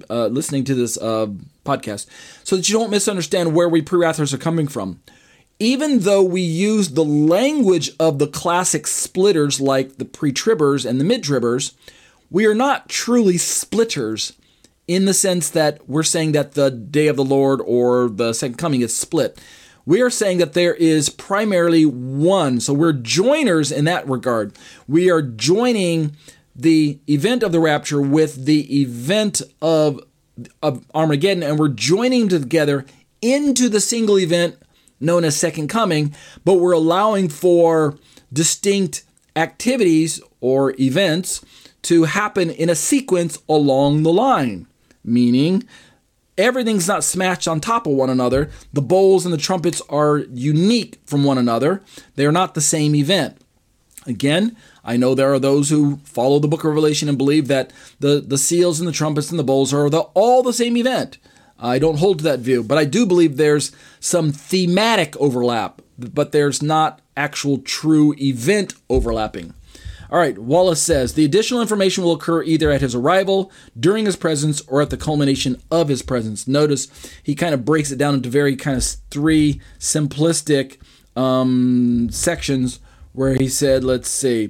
podcast, so that you don't misunderstand where we pre-wrathers are coming from. Even though we use the language of the classic splitters like the pre-tribbers and the mid-tribbers, we are not truly splitters in the sense that we're saying that the day of the Lord or the second coming is split. We are saying that there is primarily one. So we're joiners in that regard. We are joining the event of the rapture with the event of Armageddon, and we're joining together into the single event known as second coming, but we're allowing for distinct activities or events to happen in a sequence along the line, meaning everything's not smashed on top of one another. The bowls and the trumpets are unique from one another. They're not the same event. Again, I know there are those who follow the book of Revelation and believe that the seals and the trumpets and the bowls are all the same event. I don't hold to that view, but I do believe there's some thematic overlap, but there's not actual true event overlapping. All right, Wallace says, the additional information will occur either at his arrival, during his presence, or at the culmination of his presence. Notice he kind of breaks it down into very kind of 3 simplistic sections where he said, let's see,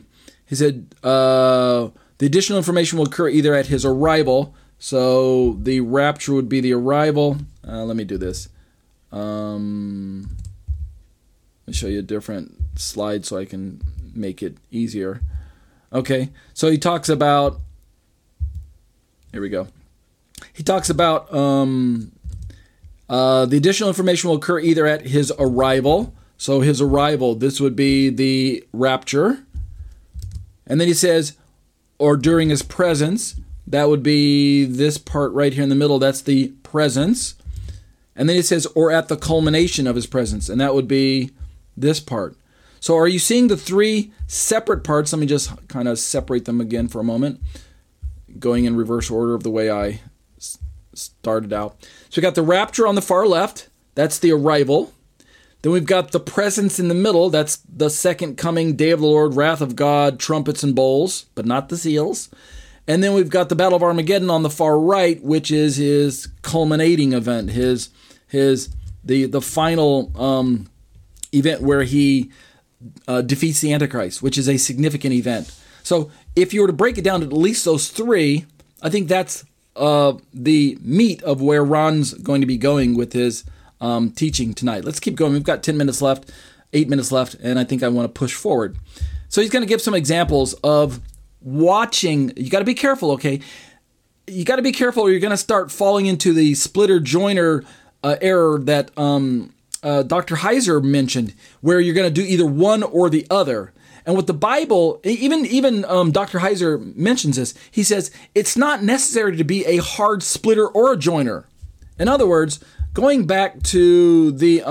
He said the additional information will occur either at his arrival. So the rapture would be the arrival. Let me do this. Let me show you a different slide so I can make it easier. Okay, so he talks about, here we go. He talks about the additional information will occur either at his arrival. So his arrival, this would be the rapture. And then he says, or during his presence, that would be this part right here in the middle. That's the presence. And then he says, or at the culmination of his presence. And that would be this part. So are you seeing the three separate parts? Let me just kind of separate them again for a moment, going in reverse order of the way I started out. So we got the rapture on the far left. That's the arrival. Then we've got the presence in the middle. That's the second coming, day of the Lord, wrath of God, trumpets and bowls, but not the seals. And then we've got the Battle of Armageddon on the far right, which is his culminating event, the final event where he defeats the Antichrist, which is a significant event. So if you were to break it down to at least those three, I think that's the meat of where Ron's going to be going with his teaching tonight. Let's keep going. We've got 10 minutes left, 8 minutes left, and I think I want to push forward. So he's going to give some examples of watching. You got to be careful, okay? You got to be careful or you're going to start falling into the splitter-joiner error that Dr. Heiser mentioned, where you're going to do either one or the other. And with the Bible, even Dr. Heiser mentions this. He says it's not necessary to be a hard splitter or a joiner. In other words, going back to the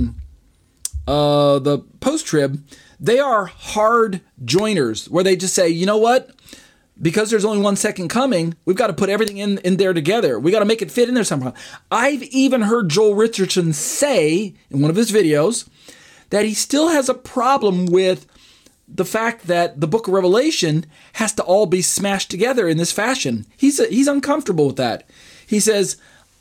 post-trib, they are hard joiners, where they just say, you know what? Because there's only 1 second coming, we've got to put everything in there together. We got to make it fit in there somehow. I've even heard Joel Richardson say in one of his videos that he still has a problem with the fact that the book of Revelation has to all be smashed together in this fashion. He's uncomfortable with that. He says,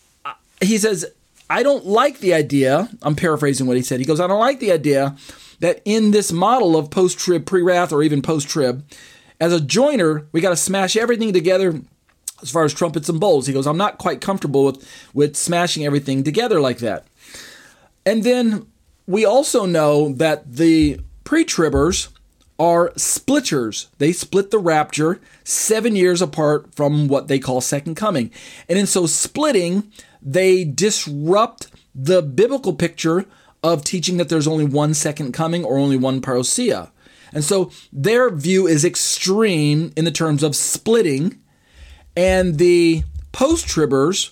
I don't like the idea, I'm paraphrasing what he said. He goes, I don't like the idea that in this model of post-trib, pre-wrath, or even post-trib, as a joiner, we got to smash everything together as far as trumpets and bowls. He goes, I'm not quite comfortable with smashing everything together like that. And then we also know that the pre-tribbers are splitters. They split the rapture 7 years apart from what they call second coming. And in so splitting, they disrupt the biblical picture of teaching that there's only 1 second coming or only one parousia. And so their view is extreme in the terms of splitting, and the post-tribbers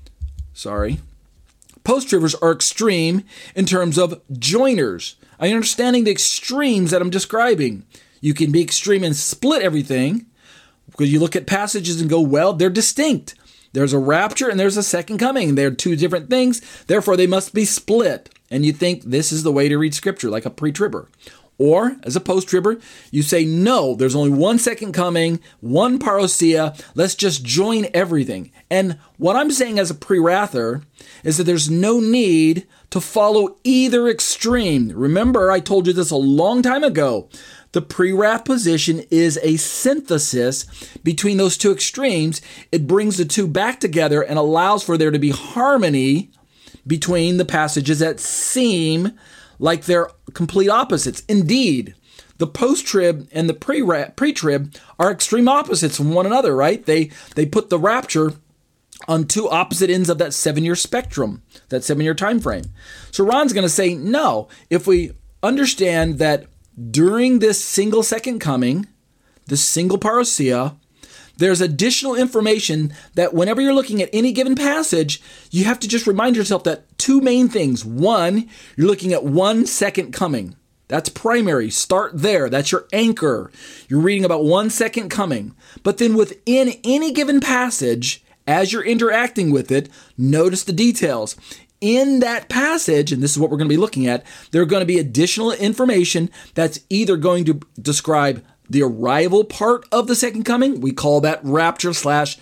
are extreme in terms of joiners. Are you understanding the extremes that I'm describing? You can be extreme and split everything, because you look at passages and go, well, they're distinct. There's a rapture and there's a second coming. They're two different things, therefore they must be split. And you think this is the way to read Scripture, like a pre-tribber. Or, as a post-tribber, you say, no, there's only 1 second coming, one parousia, let's just join everything. And what I'm saying as a pre-wrather is that there's no need to follow either extreme. Remember, I told you this a long time ago. The pre-wrath position is a synthesis between those two extremes. It brings the two back together and allows for there to be harmony between the passages that seem like they're complete opposites. Indeed, the post-trib and the pre-trib are extreme opposites from one another, right? They put the rapture on two opposite ends of that 7-year spectrum, that 7-year time frame. So Ron's going to say, no, if we understand that during this single second coming, this single parousia, there's additional information that whenever you're looking at any given passage, you have to just remind yourself that two main things. One, you're looking at 1 second coming. That's primary. Start there. That's your anchor. You're reading about 1 second coming. But then within any given passage, as you're interacting with it, notice the details. In that passage, and this is what we're going to be looking at, there are going to be additional information that's either going to describe the arrival part of the second coming. We call that rapture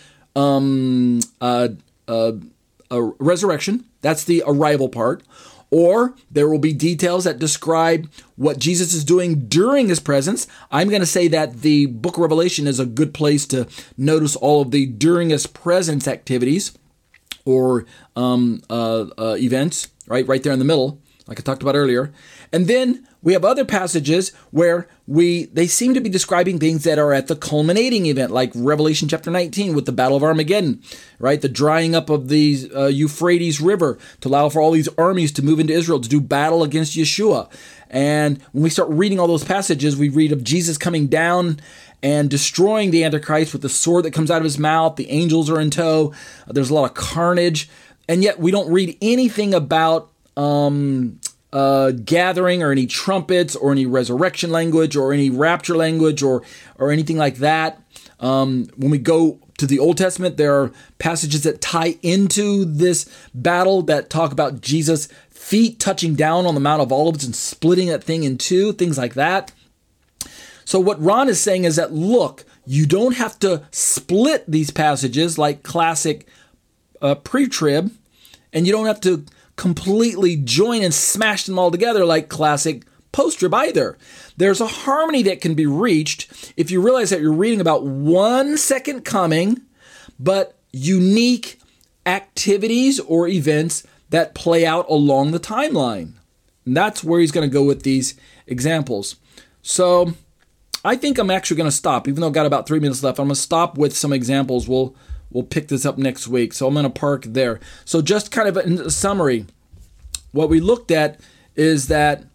/ resurrection. That's the arrival part. Or there will be details that describe what Jesus is doing during his presence. I'm going to say that the book of Revelation is a good place to notice all of the during his presence activities or events, right there in the middle, like I talked about earlier. And then we have other passages where they seem to be describing things that are at the culminating event, like Revelation chapter 19 with the Battle of Armageddon, right? The drying up of the Euphrates River to allow for all these armies to move into Israel to do battle against Yeshua. And when we start reading all those passages, we read of Jesus coming down and destroying the Antichrist with the sword that comes out of his mouth. The angels are in tow. There's a lot of carnage. And yet we don't read anything about gathering or any trumpets or any resurrection language or any rapture language or anything like that. When we go to the Old Testament, there are passages that tie into this battle that talk about Jesus' feet touching down on the Mount of Olives and splitting that thing in two, things like that. So what Ron is saying is that, look, you don't have to split these passages like classic pre-trib, and you don't have to completely join and smash them all together like classic post-trib either. There's a harmony that can be reached if you realize that you're reading about one second coming, but unique activities or events that play out along the timeline. And that's where he's going to go with these examples. So I think I'm actually going to stop, even though I've got about 3 minutes left. I'm going to stop with some examples. We'll pick this up next week. So I'm going to park there. So just kind of in summary, what we looked at is that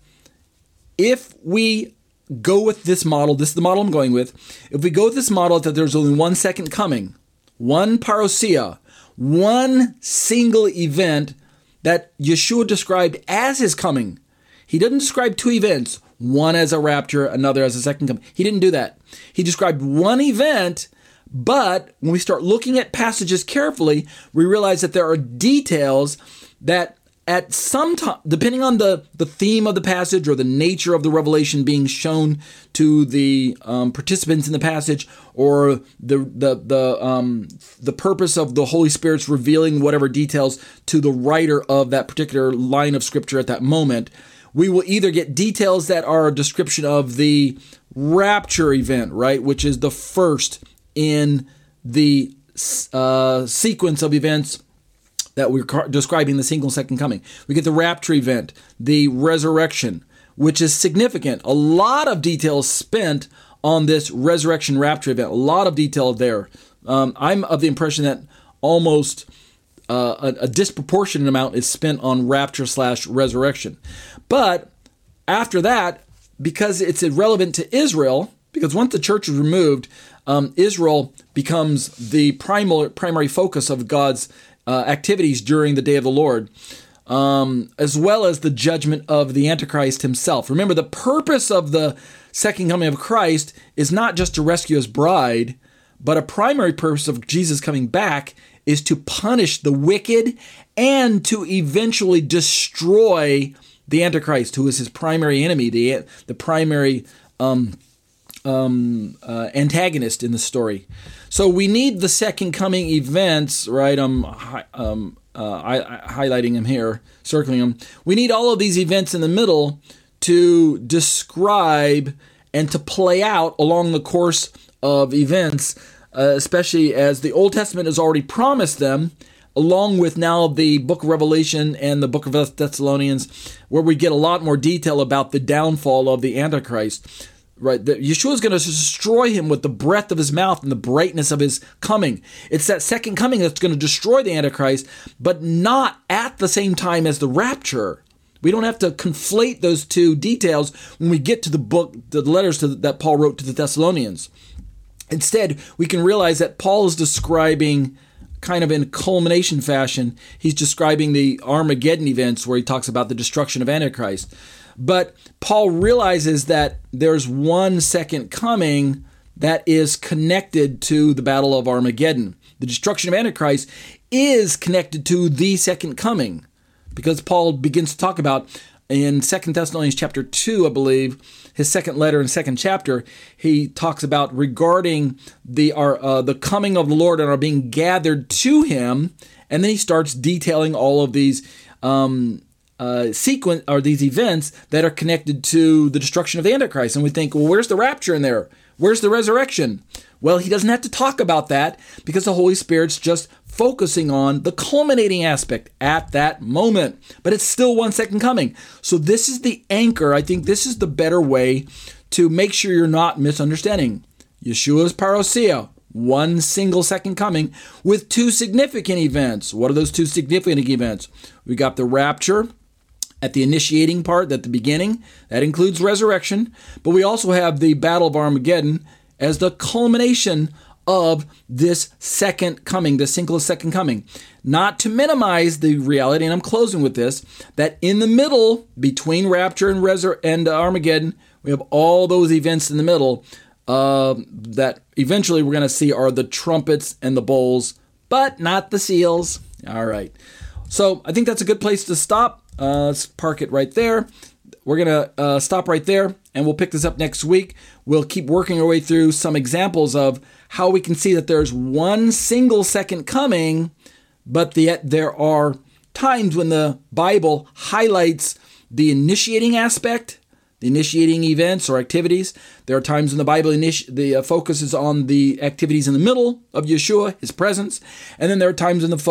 if we go with this model, this is the model I'm going with. If we go with this model that there's only 1 second coming, one parousia, one single event that Yeshua described as his coming. He didn't describe two events, one as a rapture, another as a second coming. He didn't do that. He described one event, but when we start looking at passages carefully, we realize that there are details that at some time, depending on the theme of the passage or the nature of the revelation being shown to the participants in the passage, or the purpose of the Holy Spirit's revealing whatever details to the writer of that particular line of scripture at that moment, we will either get details that are a description of the rapture event, right, which is the first in the sequence of events that we're describing the single second coming. We get the rapture event, the resurrection, which is significant. A lot of detail spent on this resurrection rapture event. A lot of detail there. I'm of the impression that almost a disproportionate amount is spent on rapture/resurrection. But after that, because it's irrelevant to Israel, because once the church is removed, Israel becomes the primary focus of God's activities during the day of the Lord, as well as the judgment of the Antichrist himself. Remember, the purpose of the second coming of Christ is not just to rescue his bride, but a primary purpose of Jesus coming back is to punish the wicked and to eventually destroy the Antichrist, who is his primary enemy, the primary antagonist in the story. So we need the second coming events, right? I'm highlighting them here, circling them. We need all of these events in the middle to describe and to play out along the course of events, especially as the Old Testament has already promised them, along with now the book of Revelation and the book of Thessalonians, where we get a lot more detail about the downfall of the Antichrist. Right, Yeshua is going to destroy him with the breath of his mouth and the brightness of his coming. It's that second coming that's going to destroy the Antichrist, but not at the same time as the rapture. We don't have to conflate those two details when we get to the letters that Paul wrote to the Thessalonians. Instead, we can realize that Paul is describing, kind of in culmination fashion, he's describing the Armageddon events where he talks about the destruction of Antichrist. But Paul realizes that there's 1 second coming that is connected to the Battle of Armageddon. The destruction of Antichrist is connected to the second coming, because Paul begins to talk about in 2 Thessalonians chapter 2, I believe, his second letter and second chapter, he talks about regarding the coming of the Lord and are being gathered to him, and then he starts detailing all of these sequence or these events that are connected to the destruction of the Antichrist. And we think, well, where's the rapture in there? Where's the resurrection? Well, he doesn't have to talk about that because the Holy Spirit's just focusing on the culminating aspect at that moment. But it's still one second coming. So this is the anchor. I think this is the better way to make sure you're not misunderstanding. Yeshua's parousia, one single second coming with two significant events. What are those two significant events? We got the rapture at the initiating part, at the beginning. That includes resurrection. But we also have the Battle of Armageddon as the culmination of this second coming, the single second coming. Not to minimize the reality, and I'm closing with this, that in the middle, between rapture and Armageddon, we have all those events in the middle that eventually we're going to see are the trumpets and the bowls, but not the seals. All right. So I think that's a good place to stop. Let's park it right there. We're going to stop right there, and we'll pick this up next week. We'll keep working our way through some examples of how we can see that there's one single second coming, but yet there are times when the Bible highlights the initiating aspect, the initiating events or activities. There are times when the Bible the focus is on the activities in the middle of Yeshua, his presence, and then there are times when the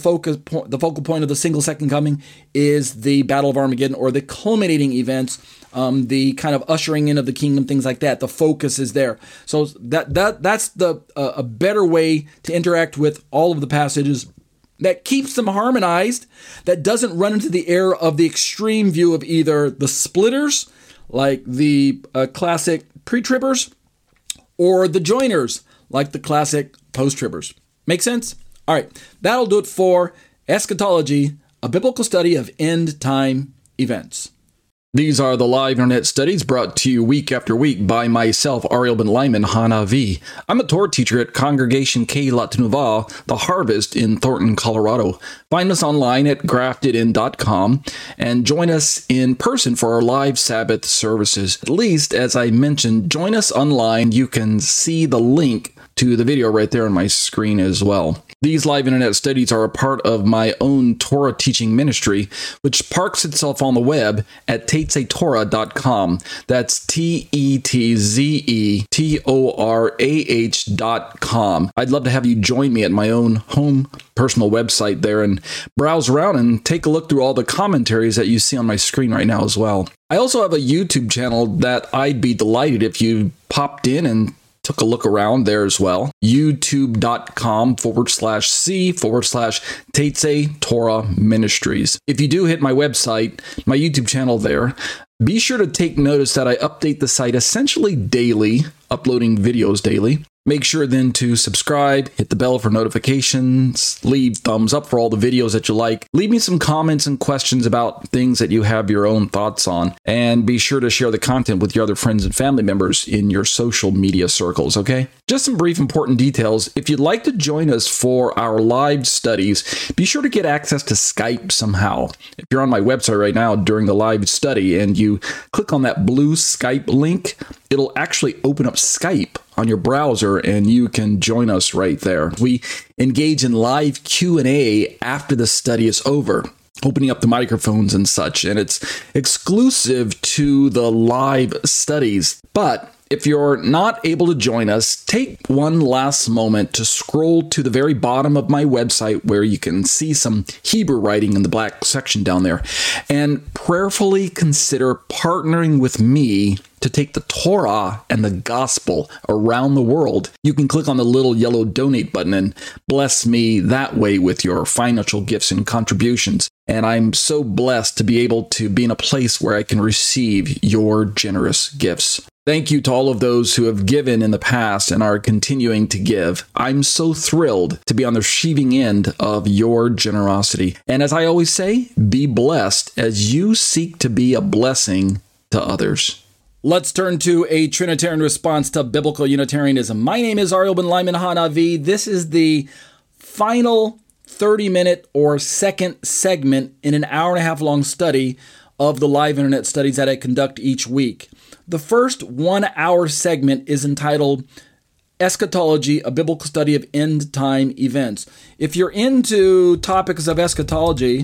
focal point of the single second coming is the Battle of Armageddon or the culminating events, the kind of ushering in of the kingdom, things like that. The focus is there. So that's a better way to interact with all of the passages, that keeps them harmonized, that doesn't run into the error of the extreme view of either the splitters, like the classic pre-tribbers, or the joiners, like the classic post-tribbers. Make sense? All right, that'll do it for Eschatology, a biblical study of end-time events. These are the live internet studies brought to you week after week by myself, Ariel Ben Lyman Hanavi. I'm a Torah teacher at Congregation Keilat Tenuvah, The Harvest in Thornton, Colorado. Find us online at graftedin.com and join us in person for our live Sabbath services. At least, as I mentioned, join us online. You can see the link to the video right there on my screen as well. These live internet studies are a part of my own Torah teaching ministry, which parks itself on the web at tetzetorah.com. That's tetzetorah.com. I'd love to have you join me at my own home personal website there and browse around and take a look through all the commentaries that you see on my screen right now as well. I also have a YouTube channel that I'd be delighted if you popped in and took a look around there as well. youtube.com/C/Tetze Torah Ministries. If you do hit my website, my YouTube channel there, be sure to take notice that I update the site essentially daily, uploading videos daily. Make sure then to subscribe, hit the bell for notifications, leave thumbs up for all the videos that you like. Leave me some comments and questions about things that you have your own thoughts on. And be sure to share the content with your other friends and family members in your social media circles, okay? Just some brief important details. If you'd like to join us for our live studies, be sure to get access to Skype somehow. If you're on my website right now during the live study and you click on that blue Skype link, it'll actually open up Skype on your browser and you can join us right there. We engage in live Q&A after the study is over, opening up the microphones and such, and it's exclusive to the live studies. But if you're not able to join us, take one last moment to scroll to the very bottom of my website where you can see some Hebrew writing in the black section down there and prayerfully consider partnering with me to take the Torah and the gospel around the world. You can click on the little yellow donate button and bless me that way with your financial gifts and contributions. And I'm so blessed to be able to be in a place where I can receive your generous gifts. Thank you to all of those who have given in the past and are continuing to give. I'm so thrilled to be on the receiving end of your generosity. And as I always say, be blessed as you seek to be a blessing to others. Let's turn to a Trinitarian response to biblical Unitarianism. My name is Ariel Ben Lyman Hanavi. This is the final 30-minute or second segment in an hour-and-a-half long study of the live internet studies that I conduct each week. The first 1 hour segment is entitled Eschatology, a biblical study of end-time events. If you're into topics of eschatology,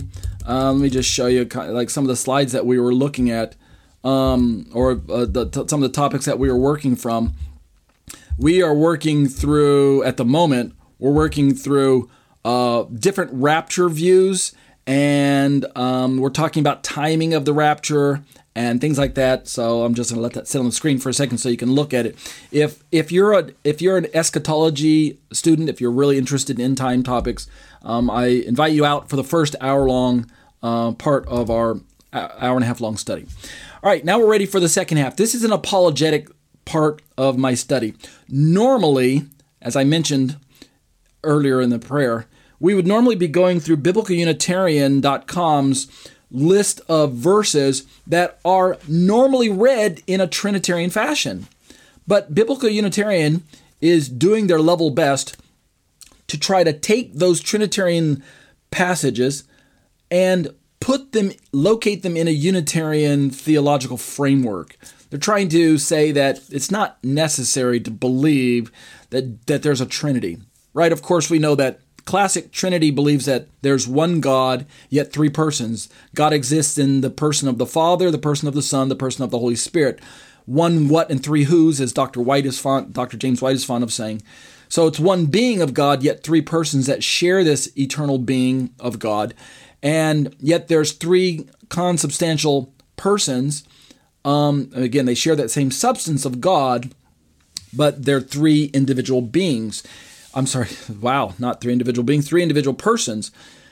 Let me just show you like some of the slides that we were looking at, some of the topics that we were working from. We are working through, at the moment, we're working through different rapture views, and we're talking about timing of the rapture and things like that. So I'm just going to let that sit on the screen for a second so you can look at it. If you're an eschatology student, if you're really interested in end time topics, I invite you out for the first hour-long part of our hour and a half long study. All right, now we're ready for the second half. This is an apologetic part of my study. Normally, as I mentioned earlier in the prayer, we would normally be going through BiblicalUnitarian.com's list of verses that are normally read in a Trinitarian fashion. But Biblical Unitarian is doing their level best to try to take those Trinitarian passages and locate them in a Unitarian theological framework. They're trying to say that it's not necessary to believe that there's a Trinity, right? Of course, we know that classic Trinity believes that there's one God, yet three persons. God exists in the person of the Father, the person of the Son, the person of the Holy Spirit. One what and three whos, as Dr. James White is fond of saying. So it's one being of God, yet three persons that share this eternal being of God. And yet there's three consubstantial persons. Again, they share that same substance of God, but they're three individual beings. I'm sorry, wow, not three individual beings, three individual persons.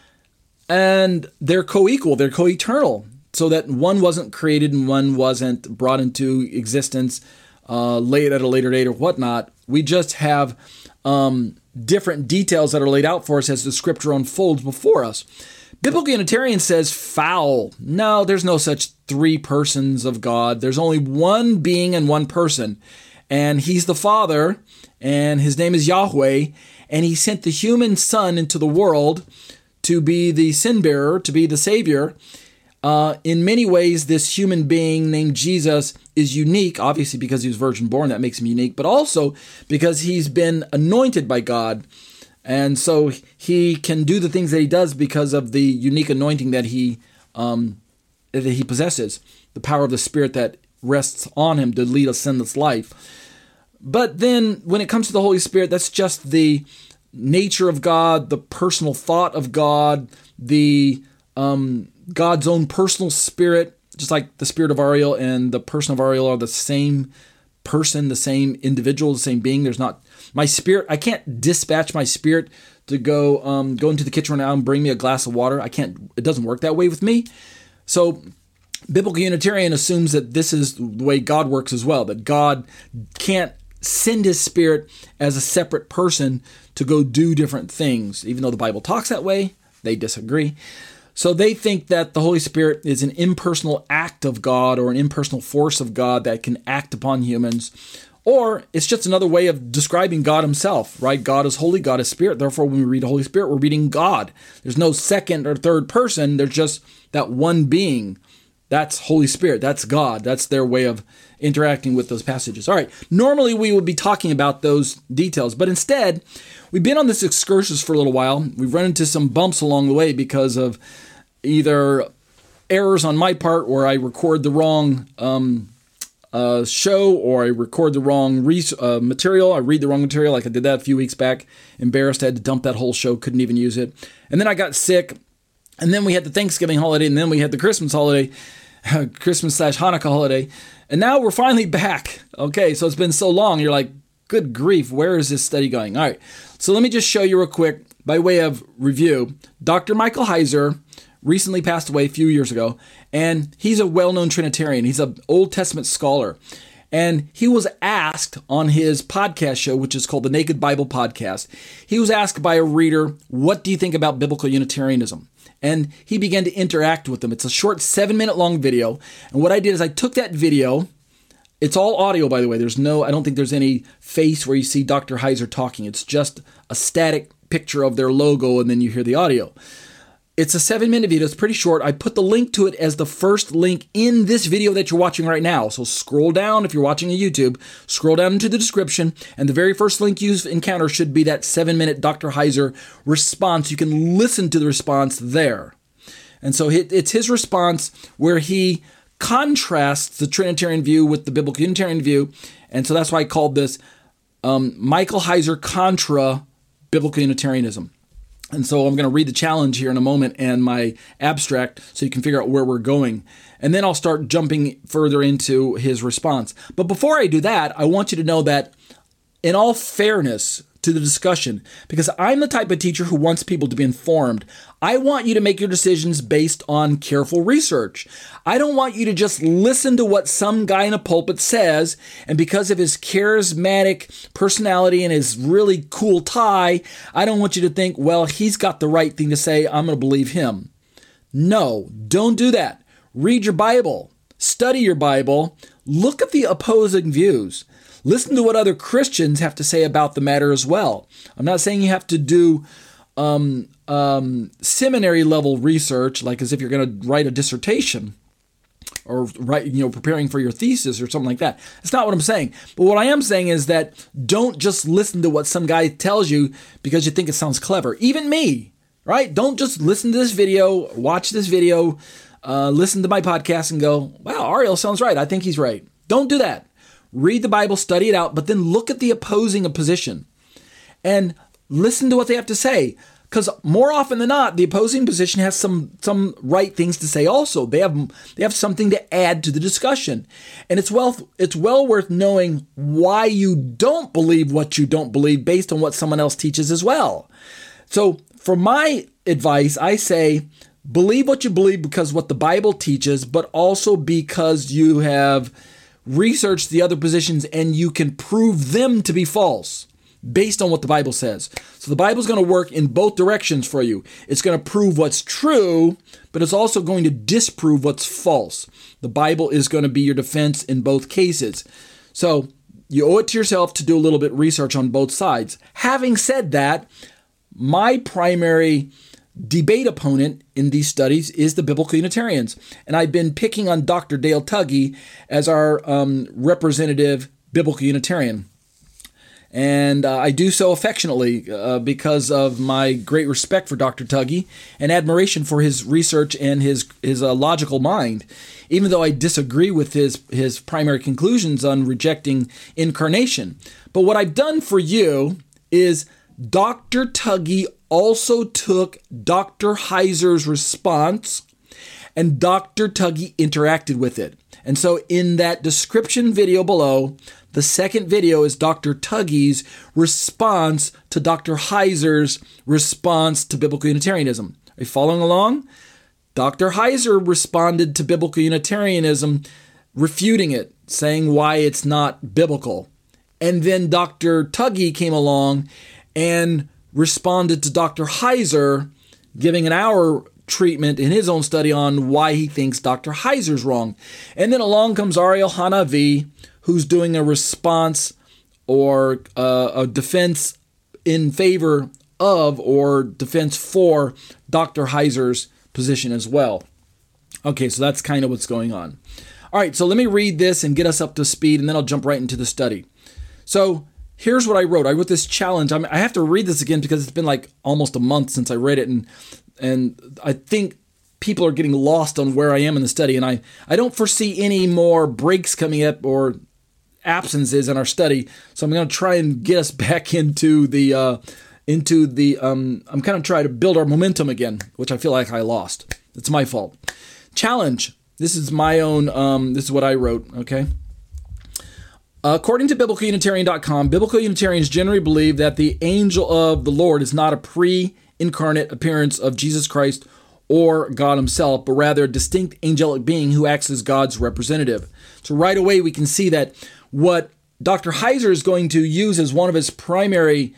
And they're co-equal, they're co-eternal, so that one wasn't created and one wasn't brought into existence late at a later date or whatnot. We just have different details that are laid out for us as the scripture unfolds before us. Biblical Unitarian says foul. No, there's no such three persons of God. There's only one being and one person. And he's the Father, and his name is Yahweh, and he sent the human Son into the world to be the sin bearer, to be the Savior. In many ways, this human being named Jesus is unique, obviously because he was virgin born, that makes him unique, but also because he's been anointed by God. And so he can do the things that he does because of the unique anointing that he possesses, the power of the Spirit that rests on him to lead a sinless life. But then when it comes to the Holy Spirit, that's just the nature of God, the personal thought of God, the God's own personal spirit, just like the spirit of Ariel and the person of Ariel are the same person, the same individual, the same being. There's not my spirit. I can't dispatch my spirit to go into the kitchen right now and bring me a glass of water. I can't. It doesn't work that way with me. So Biblical Unitarian assumes that this is the way God works as well, that God can't send his spirit as a separate person to go do different things. Even though the Bible talks that way, they disagree. So they think that the Holy Spirit is an impersonal act of God or an impersonal force of God that can act upon humans. Or it's just another way of describing God himself, right? God is holy, God is spirit. Therefore, when we read the Holy Spirit, we're reading God. There's no second or third person. There's just that one being. That's Holy Spirit. That's God. That's their way of interacting with those passages. All right. Normally, we would be talking about those details, but instead, we've been on this excursus for a little while. We've run into some bumps along the way because of either errors on my part where I record the wrong show or I record the wrong material. I read the wrong material like I did that a few weeks back. Embarrassed. I had to dump that whole show. Couldn't even use it. And then I got sick. And then we had the Thanksgiving holiday. And then we had the Christmas holiday. Christmas/Hanukkah holiday. And now we're finally back. Okay, so it's been so long. You're like, good grief, where is this study going? All right, so let me just show you real quick, by way of review. Dr. Michael Heiser recently passed away a few years ago, and he's a well-known Trinitarian. He's an Old Testament scholar. And he was asked on his podcast show, which is called the Naked Bible Podcast, he was asked by a reader, what do you think about biblical Unitarianism? And he began to interact with them. It's a short 7-minute long video. And what I did is I took that video. It's all audio, by the way. I don't think there's any face where you see Dr. Heiser talking. It's just a static picture of their logo, and then you hear the audio. It's a 7-minute video. It's pretty short. I put the link to it as the first link in this video that you're watching right now. So scroll down if you're watching a YouTube. Scroll down into the description, and the very first link you encounter should be that 7-minute Dr. Heiser response. You can listen to the response there. And so it's his response where he contrasts the Trinitarian view with the Biblical Unitarian view. And so that's why I called this Michael Heiser contra Biblical Unitarianism. And so I'm going to read the challenge here in a moment and my abstract so you can figure out where we're going. And then I'll start jumping further into his response. But before I do that, I want you to know that in all fairness to the discussion, because I'm the type of teacher who wants people to be informed, I want you to make your decisions based on careful research. I don't want you to just listen to what some guy in a pulpit says, and because of his charismatic personality and his really cool tie, I don't want you to think, well, he's got the right thing to say, I'm going to believe him. No, don't do that. Read your Bible, study your Bible, look at the opposing views. Listen to what other Christians have to say about the matter as well. I'm not saying you have to do seminary level research, like as if you're going to write a dissertation or preparing for your thesis or something like that. That's not what I'm saying. But what I am saying is that don't just listen to what some guy tells you because you think it sounds clever. Even me, right? Don't just listen to this video, watch this video, listen to my podcast and go, wow, Ariel sounds right. I think he's right. Don't do that. Read the Bible, study it out, but then look at the opposing position and listen to what they have to say. Because more often than not, the opposing position has some right things to say also. They have something to add to the discussion. And it's well worth knowing why you don't believe what you don't believe based on what someone else teaches as well. So for my advice, I say, believe what you believe because what the Bible teaches, but also because you have research the other positions and you can prove them to be false based on what the Bible says. So the Bible's going to work in both directions for you. It's going to prove what's true, but it's also going to disprove what's false. The Bible is going to be your defense in both cases. So you owe it to yourself to do a little bit of research on both sides. Having said that, my primary debate opponent in these studies is the Biblical Unitarians. And I've been picking on Dr. Dale Tuggy as our representative Biblical Unitarian. And I do so affectionately because of my great respect for Dr. Tuggy and admiration for his research and his logical mind, even though I disagree with his primary conclusions on rejecting incarnation. But what I've done for you is Dr. Tuggy also took Dr. Heiser's response, and Dr. Tuggy interacted with it. And so in that description video below, the second video is Dr. Tuggy's response to Dr. Heiser's response to Biblical Unitarianism. Are you following along? Dr. Heiser responded to Biblical Unitarianism, refuting it, saying why it's not biblical. And then Dr. Tuggy came along and responded to Dr. Heiser, giving an hour treatment in his own study on why he thinks Dr. Heiser's wrong. And then along comes Ariel Hanavi, who's doing a response or a defense in favor of or defense for Dr. Heiser's position as well. Okay, so that's kind of what's going on. All right, so let me read this and get us up to speed, and then I'll jump right into the study. So here's what I wrote. I wrote this challenge. I have to read this again because it's been like almost a month since I read it, and I think people are getting lost on where I am in the study, and I don't foresee any more breaks coming up or absences in our study, so I'm going to try and get us back into the I'm kind of trying to build our momentum again, which I feel like I lost. It's my fault. Challenge. This is my own, this is what I wrote, okay? According to BiblicalUnitarian.com, Biblical Unitarians generally believe that the angel of the Lord is not a pre-incarnate appearance of Jesus Christ or God himself, but rather a distinct angelic being who acts as God's representative. So right away we can see that what Dr. Heiser is going to use as one of his primary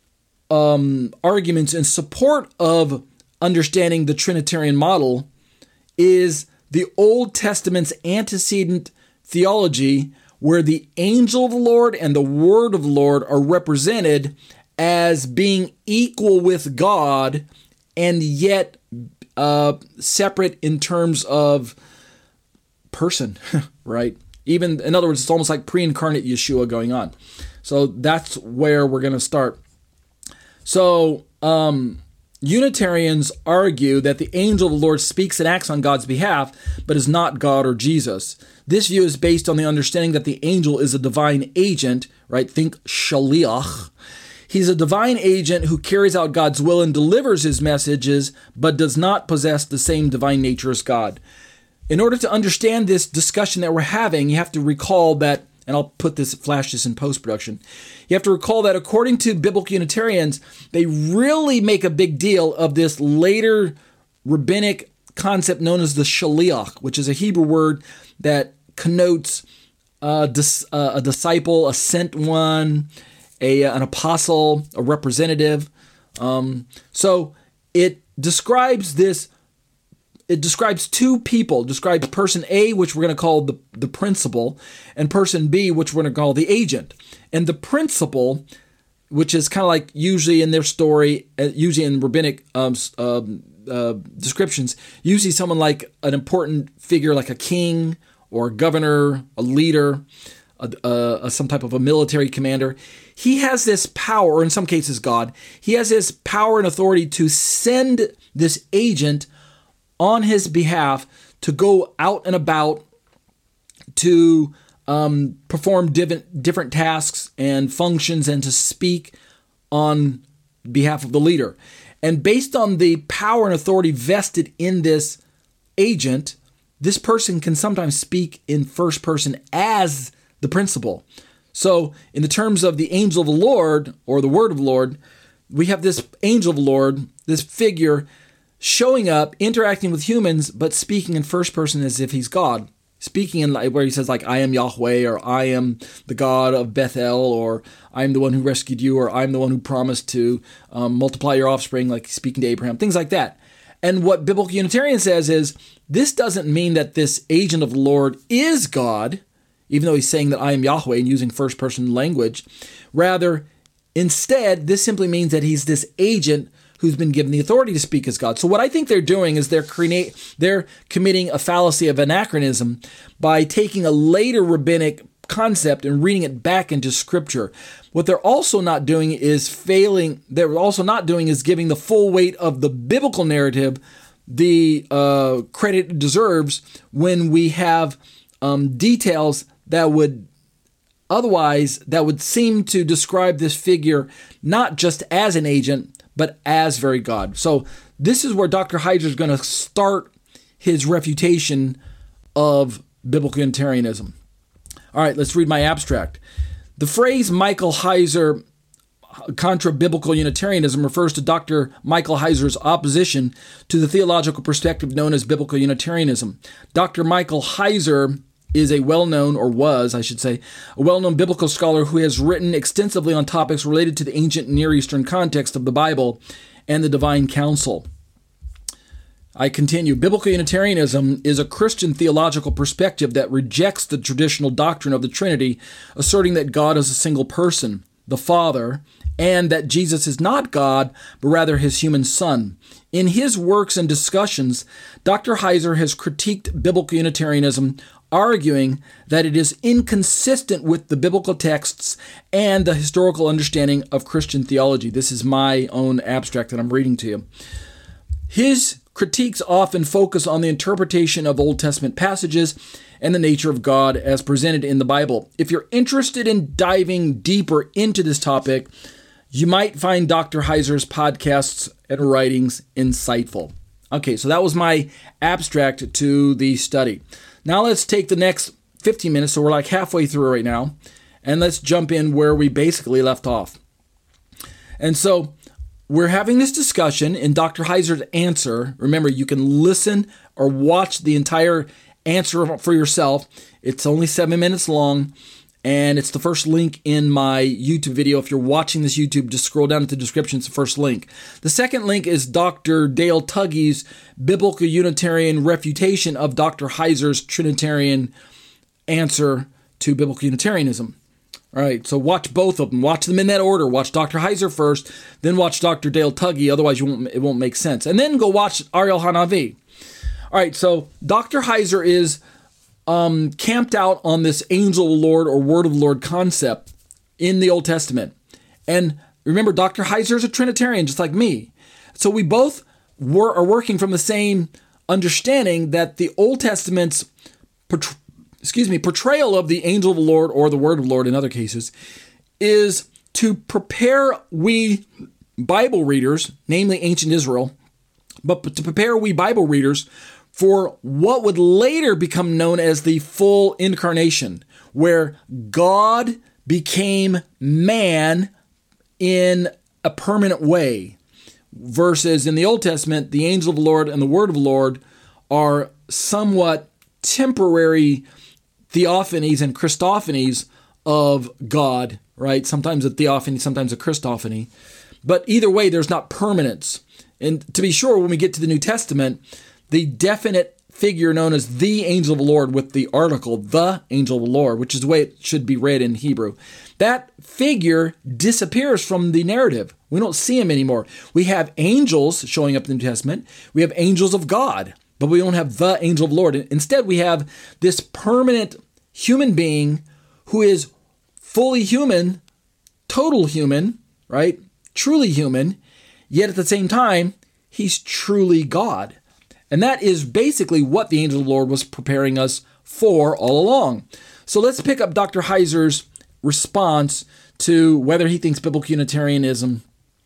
arguments in support of understanding the Trinitarian model is the Old Testament's antecedent theology, where the angel of the Lord and the word of the Lord are represented as being equal with God and yet separate in terms of person, right? Even, in other words, it's almost like pre-incarnate Yeshua going on. So that's where we're going to start. So, Unitarians argue that the angel of the Lord speaks and acts on God's behalf, but is not God or Jesus. This view is based on the understanding that the angel is a divine agent, right? Think shaliach. He's a divine agent who carries out God's will and delivers his messages, but does not possess the same divine nature as God. In order to understand this discussion that we're having, you have to recall that, and I'll flash this in post-production. You have to recall that according to biblical Unitarians, they really make a big deal of this later rabbinic concept known as the shaliach, which is a Hebrew word that connotes a disciple, a sent one, an apostle, a representative. So it describes this. It describes two people. It describes person A, which we're going to call the principal, and person B, which we're going to call the agent. And the principal, which is kind of like usually in their story, usually in rabbinic descriptions, usually someone like an important figure like a king or a governor, a leader, some type of a military commander. He has this power, or in some cases God, he has this power and authority to send this agent on his behalf to go out and about to perform different tasks and functions and to speak on behalf of the leader. And based on the power and authority vested in this agent, this person can sometimes speak in first person as the principal. So in the terms of the angel of the Lord or the word of the Lord, we have this angel of the Lord, this figure showing up, interacting with humans, but speaking in first person as if he's God. Speaking in where he says like, I am Yahweh, or I am the God of Bethel, or I am the one who rescued you, or I'm the one who promised to multiply your offspring, like speaking to Abraham, things like that. And what Biblical Unitarian says is, this doesn't mean that this agent of the Lord is God, even though he's saying that I am Yahweh and using first person language. Rather, instead, this simply means that he's this agent who's been given the authority to speak as God. So what I think they're doing is they're committing a fallacy of anachronism by taking a later rabbinic concept and reading it back into Scripture. What they're also not doing is giving the full weight of the biblical narrative the credit it deserves when we have details that would seem to describe this figure not just as an agent, but as very God. So this is where Dr. Heiser is going to start his refutation of biblical Unitarianism. All right, let's read my abstract. The phrase Michael Heiser contra biblical Unitarianism refers to Dr. Michael Heiser's opposition to the theological perspective known as biblical Unitarianism. Dr. Michael Heiser is a well-known biblical scholar who has written extensively on topics related to the ancient Near Eastern context of the Bible and the divine counsel. I continue. Biblical Unitarianism is a Christian theological perspective that rejects the traditional doctrine of the Trinity, asserting that God is a single person, the Father, and that Jesus is not God, but rather his human Son. In his works and discussions, Dr. Heiser has critiqued biblical Unitarianism, arguing that it is inconsistent with the biblical texts and the historical understanding of Christian theology. This is my own abstract that I'm reading to you. His critiques often focus on the interpretation of Old Testament passages and the nature of God as presented in the Bible. If you're interested in diving deeper into this topic, you might find Dr. Heiser's podcasts and writings insightful. Okay, so that was my abstract to the study. Now let's take the next 15 minutes, so we're like halfway through right now, and let's jump in where we basically left off. And so we're having this discussion in Dr. Heiser's answer. Remember, you can listen or watch the entire answer for yourself. It's only 7 minutes long, and it's the first link in my YouTube video. If you're watching this YouTube, just scroll down to the description. It's the first link. The second link is Dr. Dale Tuggy's Biblical Unitarian Refutation of Dr. Heiser's Trinitarian Answer to Biblical Unitarianism. All right, so watch both of them. Watch them in that order. Watch Dr. Heiser first, then watch Dr. Dale Tuggy. Otherwise, it won't make sense. And then go watch Ariel Hanavi. All right, so Dr. Heiser is camped out on this angel of the Lord or word of the Lord concept in the Old Testament. And remember, Dr. Heiser is a Trinitarian, just like me. So we both are working from the same understanding that the Old Testament's portrayal of the angel of the Lord, or the word of the Lord in other cases, is to prepare we Bible readers, namely ancient Israel, but to prepare we Bible readers for what would later become known as the full incarnation, where God became man in a permanent way. Versus in the Old Testament, the angel of the Lord and the word of the Lord are somewhat temporary theophanies and Christophanies of God, right? Sometimes a theophany, sometimes a Christophany. But either way, there's not permanence. And to be sure, when we get to the New Testament, the definite figure known as the angel of the Lord with the article, the angel of the Lord, which is the way it should be read in Hebrew, that figure disappears from the narrative. We don't see him anymore. We have angels showing up in the New Testament. We have angels of God, but we don't have the angel of the Lord. Instead, we have this permanent human being who is fully human, total human, right? Truly human, yet at the same time, he's truly God. And that is basically what the angel of the Lord was preparing us for all along. So let's pick up Dr. Heiser's response to whether he thinks biblical Unitarianism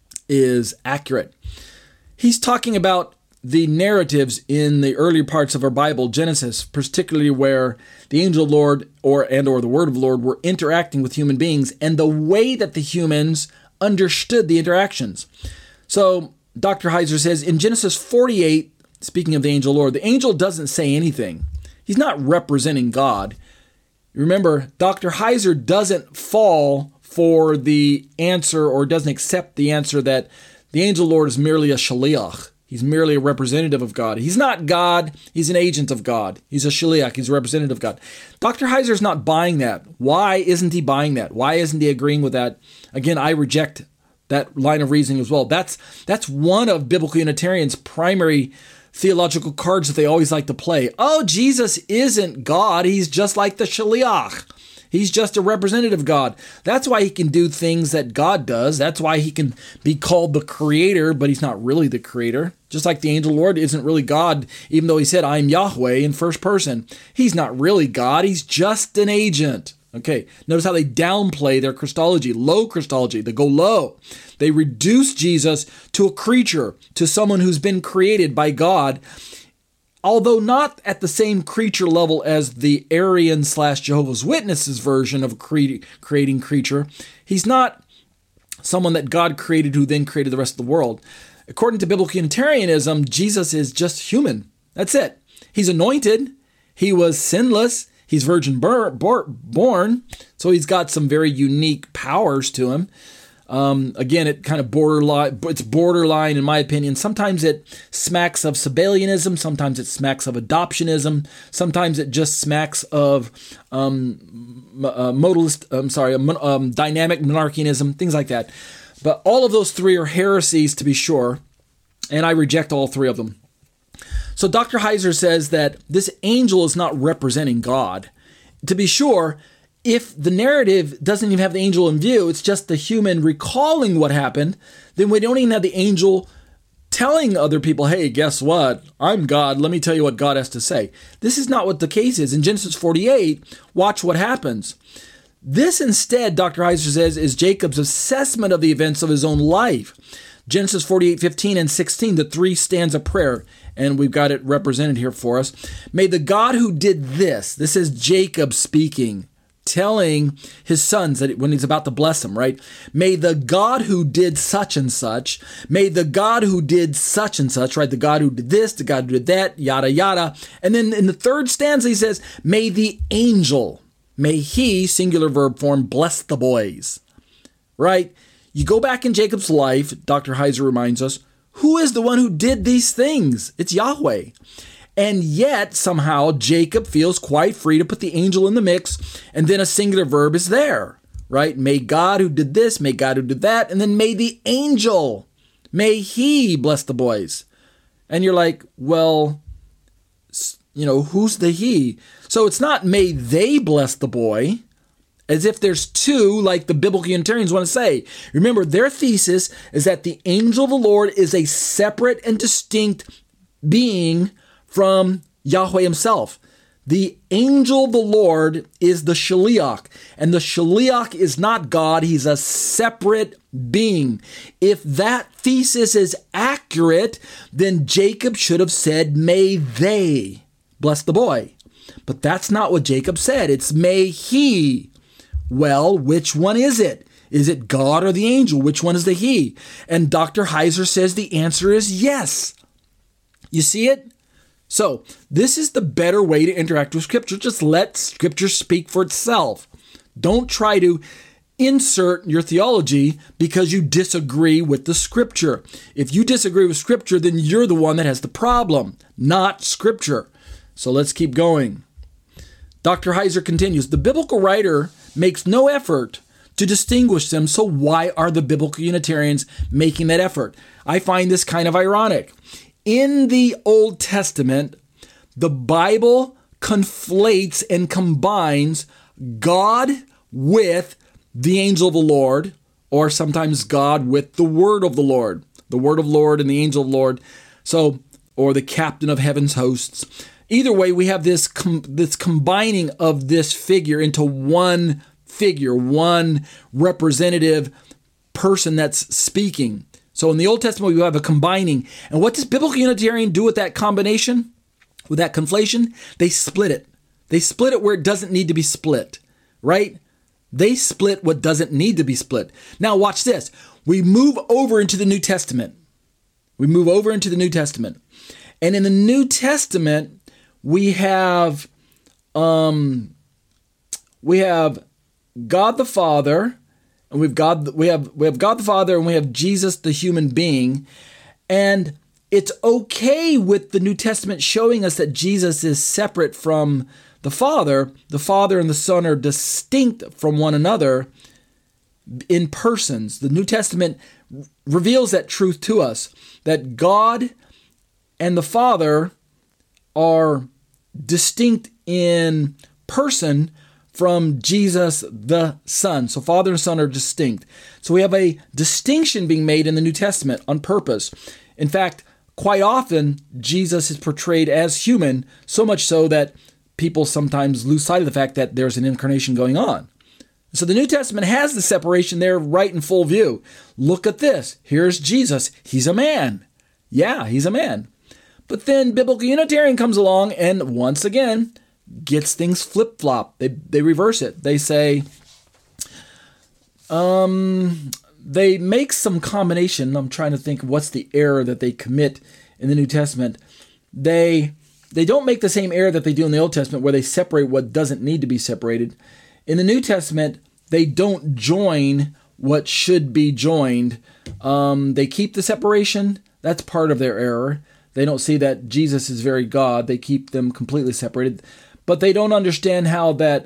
is accurate. He's talking about the narratives in the earlier parts of our Bible, Genesis, particularly where the angel of the Lord or the word of the Lord were interacting with human beings and the way that the humans understood the interactions. So Dr. Heiser says in Genesis 48, speaking of the angel of the Lord, the angel doesn't say anything. He's not representing God. Remember, Dr. Heiser doesn't fall for the answer or doesn't accept the answer that the angel of the Lord is merely a shaliach. He's merely a representative of God. He's not God. He's an agent of God. He's a shaliach. He's a representative of God. Dr. Heiser's not buying that. Why isn't he buying that? Why isn't he agreeing with that? Again, I reject that line of reasoning as well. That's one of biblical Unitarians' primary theological cards that they always like to play. Oh, Jesus isn't God. He's just like the shaliach. He's just a representative of God. That's why he can do things that God does. That's why he can be called the creator, but he's not really the creator. Just like the angel of the Lord isn't really God, even though he said, I'm Yahweh in first person. He's not really God. He's just an agent. Okay, notice how they downplay their Christology, low Christology. They go low. They reduce Jesus to a creature, to someone who's been created by God, although not at the same creature level as the Arian / Jehovah's Witnesses version of creating creature. He's not someone that God created who then created the rest of the world. According to biblical Unitarianism, Jesus is just human. That's it. He's anointed. He was sinless. He's virgin born, so he's got some very unique powers to him. Again, it kind of it's borderline in my opinion. Sometimes it smacks of Sabellianism. Sometimes it smacks of adoptionism. Sometimes it just smacks of dynamic monarchianism, things like that. But all of those three are heresies to be sure, and I reject all three of them. So Dr. Heiser says that this angel is not representing God. To be sure, if the narrative doesn't even have the angel in view, it's just the human recalling what happened, then we don't even have the angel telling other people, hey, guess what? I'm God. Let me tell you what God has to say. This is not what the case is. In Genesis 48, watch what happens. This instead, Dr. Heiser says, is Jacob's assessment of the events of his own life. Genesis 48, 15, and 16, the three stanza prayer, and we've got it represented here for us. May the God who did this is Jacob speaking, telling his sons that when he's about to bless them, right? May the God who did such and such, may the God who did such and such, right? The God who did this, the God who did that, yada, yada. And then in the third stanza, he says, may the angel, may he, singular verb form, bless the boys, right? You go back in Jacob's life, Dr. Heiser reminds us, who is the one who did these things? It's Yahweh. And yet, somehow, Jacob feels quite free to put the angel in the mix, and then a singular verb is there, right? May God who did this, may God who did that, and then may the angel, may he bless the boys. And you're like, well, who's the he? So it's not may they bless the boy, as if there's two, like the biblical Unitarians want to say. Remember, their thesis is that the angel of the Lord is a separate and distinct being from Yahweh himself. The angel of the Lord is the Shaliach, and the Shaliach is not God. He's a separate being. If that thesis is accurate, then Jacob should have said, may they bless the boy. But that's not what Jacob said. It's may he. Well, which one is it? Is it God or the angel? Which one is the he? And Dr. Heiser says the answer is yes. You see it? So this is the better way to interact with Scripture. Just let Scripture speak for itself. Don't try to insert your theology because you disagree with the Scripture. If you disagree with Scripture, then you're the one that has the problem, not Scripture. So let's keep going. Dr. Heiser continues, the biblical writer makes no effort to distinguish them, so why are the biblical Unitarians making that effort? I find this kind of ironic. In the Old Testament, the Bible conflates and combines God with the angel of the Lord, or sometimes God with the word of the Lord and the angel of the Lord, or the captain of heaven's hosts. Either way, we have this combining of this figure into one figure, one representative person that's speaking. So in the Old Testament, we have a combining. And what does Biblical Unitarian do with that combination, with that conflation? They split it. They split it where it doesn't need to be split, right? They split what doesn't need to be split. Now watch this. We move over into the New Testament. And in the New Testament, we have God the Father, and we have God the Father, and we have Jesus the human being, and it's okay with the New Testament showing us that Jesus is separate from the Father. The Father and the Son are distinct from one another in persons. The New Testament reveals that truth to us, that God and the Father are distinct in person from Jesus the Son. So Father and Son are distinct. So we have a distinction being made in the New Testament on purpose. In fact, quite often, Jesus is portrayed as human, so much so that people sometimes lose sight of the fact that there's an incarnation going on. So the New Testament has the separation there right in full view. Look at this. Here's Jesus. He's a man. Yeah, he's a man. But then Biblical Unitarian comes along and once again gets things flip-flop. They reverse it. They say, they make some combination. I'm trying to think of what's the error that they commit in the New Testament. They don't make the same error that they do in the Old Testament where they separate what doesn't need to be separated. In the New Testament, they don't join what should be joined. They keep the separation. That's part of their error. They don't see that Jesus is very God. They keep them completely separated. But they don't understand how that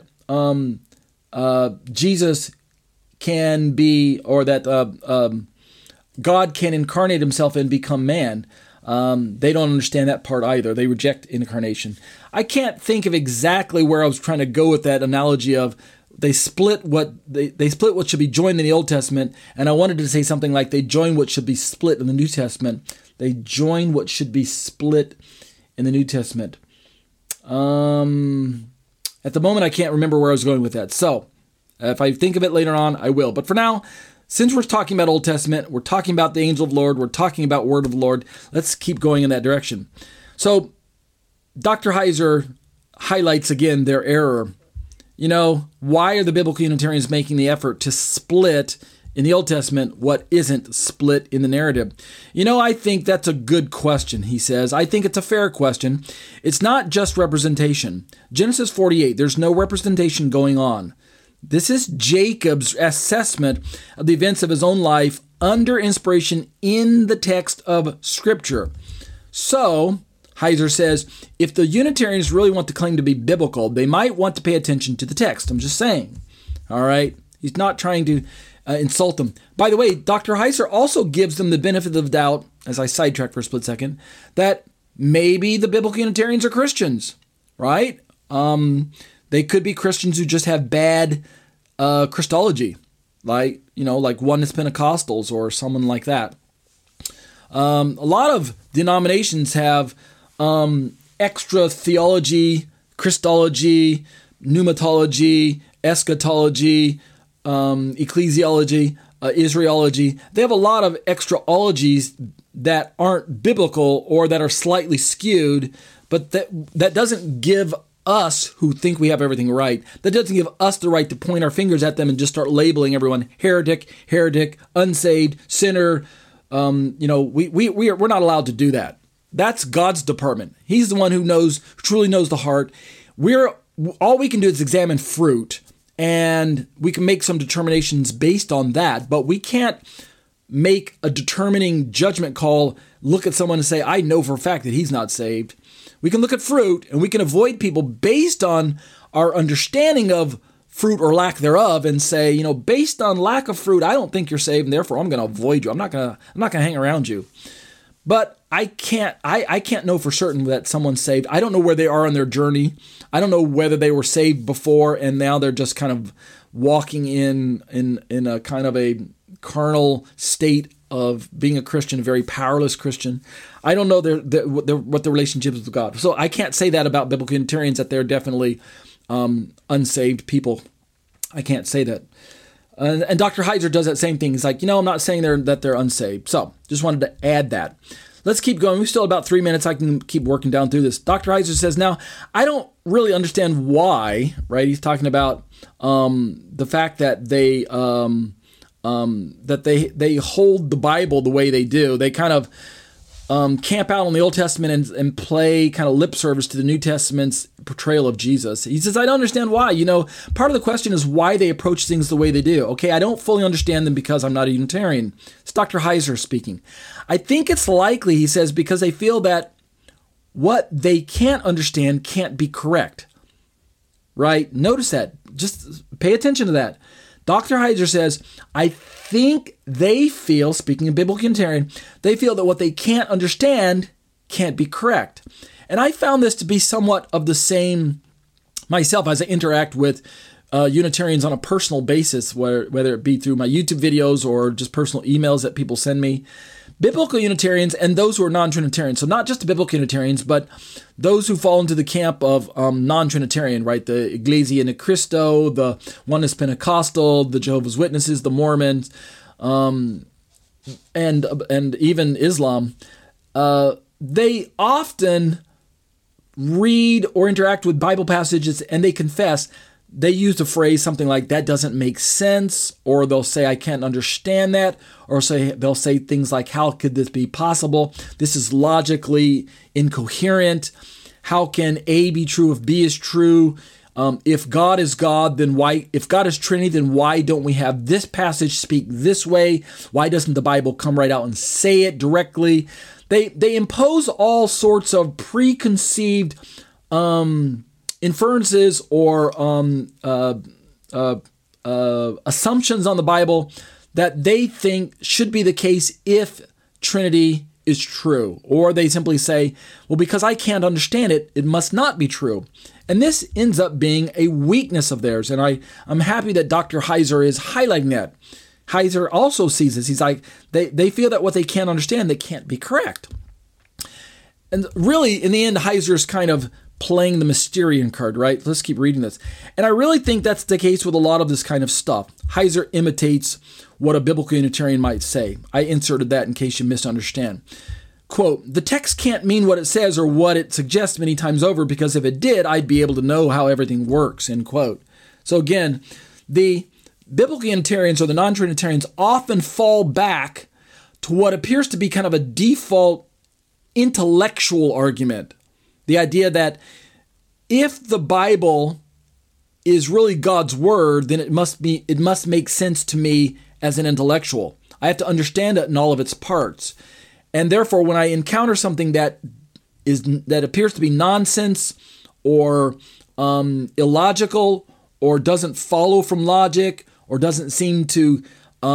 Jesus can be, or that God can incarnate himself and become man. They don't understand that part either. They reject incarnation. I can't think of exactly where I was trying to go with that analogy of they split what should be joined in the Old Testament, and I wanted to say something like they join what should be split in the New Testament. They join what should be split in the New Testament. At the moment, I can't remember where I was going with that. So if I think of it later on, I will. But for now, since we're talking about Old Testament, we're talking about the angel of the Lord, we're talking about word of the Lord, let's keep going in that direction. So Dr. Heiser highlights again their error. Why are the Biblical Unitarians making the effort to split in the Old Testament what isn't split in the narrative? I think that's a good question, he says. I think it's a fair question. It's not just representation. Genesis 48, there's no representation going on. This is Jacob's assessment of the events of his own life under inspiration in the text of Scripture. So, Heiser says, if the Unitarians really want to claim to be biblical, they might want to pay attention to the text. I'm just saying. All right? He's not trying to insult them. By the way, Dr. Heiser also gives them the benefit of the doubt, as I sidetrack for a split second, that maybe the Biblical Unitarians are Christians, right? They could be Christians who just have bad Christology, like Oneness Pentecostals or someone like that. A lot of denominations have extra theology, Christology, pneumatology, eschatology, ecclesiology, Israelology. They have a lot of extraologies that aren't biblical or that are slightly skewed, but that doesn't give us, who think we have everything right, that doesn't give us the right to point our fingers at them and just start labeling everyone heretic, unsaved, sinner. We're not allowed to do that. That's God's department. He's the one who truly knows the heart. All we can do is examine fruit, and we can make some determinations based on that, but we can't make a determining judgment call, look at someone and say, I know for a fact that he's not saved. We can look at fruit, and we can avoid people based on our understanding of fruit or lack thereof, and say, based on lack of fruit, I don't think you're saved, and therefore I'm going to avoid you. I'm not going to hang around you. But I can't know for certain that someone's saved. I don't know where they are on their journey. I don't know whether they were saved before and now they're just kind of walking in a kind of a carnal state of being a Christian, a very powerless Christian. I don't know what the relationship is with God. So I can't say that about biblical Unitarians, that they're definitely unsaved people. I can't say that. And Dr. Heiser does that same thing. He's like, I'm not saying that they're unsaved. So just wanted to add that. Let's keep going. We still have about 3 minutes. I can keep working down through this. Dr. Heiser says, now, I don't really understand why, right? He's talking about the fact that they hold the Bible the way they do. They kind of camp out on the Old Testament and play kind of lip service to the New Testament's portrayal of Jesus. He says, I don't understand why. Part of the question is why they approach things the way they do. Okay, I don't fully understand them because I'm not a Unitarian. It's Dr. Heiser speaking. I think it's likely, he says, because they feel that what they can't understand can't be correct. Right? Notice that. Just pay attention to that. Dr. Heiser says, I think they feel, speaking of biblical Unitarian, they feel that what they can't understand can't be correct. And I found this to be somewhat of the same myself as I interact with Unitarians on a personal basis, whether it be through my YouTube videos or just personal emails that people send me. Biblical Unitarians and those who are non-Trinitarians, so not just the biblical Unitarians, but those who fall into the camp of non-Trinitarian, right? The Iglesia Ni Cristo, the Oneness Pentecostal, the Jehovah's Witnesses, the Mormons, and even Islam. They often read or interact with Bible passages and they confess. They use the phrase something like, that doesn't make sense, or they'll say, I can't understand that, or they'll say things like, how could this be possible? This is logically incoherent. How can A be true if B is true? If God is God, then why? If God is Trinity, then why don't we have this passage speak this way? Why doesn't the Bible come right out and say it directly? They impose all sorts of preconceived inferences or assumptions on the Bible that they think should be the case if Trinity is true. Or they simply say, well, because I can't understand it, it must not be true. And this ends up being a weakness of theirs. And I'm happy that Dr. Heiser is highlighting that. Heiser also sees this. He's like, they feel that what they can't understand, they can't be correct. And really, in the end, Heiser's kind of playing the Mysterian card, right? Let's keep reading this. And I really think that's the case with a lot of this kind of stuff. Heiser imitates what a biblical Unitarian might say. I inserted that in case you misunderstand. Quote, the text can't mean what it says or what it suggests many times over, because if it did, I'd be able to know how everything works, end quote. So again, the biblical Unitarians or the non-Trinitarians often fall back to what appears to be kind of a default intellectual argument. The idea that if the Bible is really God's word, then it must make sense to me as an intellectual. I have to understand it in all of its parts. And therefore, when I encounter something that appears to be nonsense or illogical or doesn't follow from logic or doesn't seem to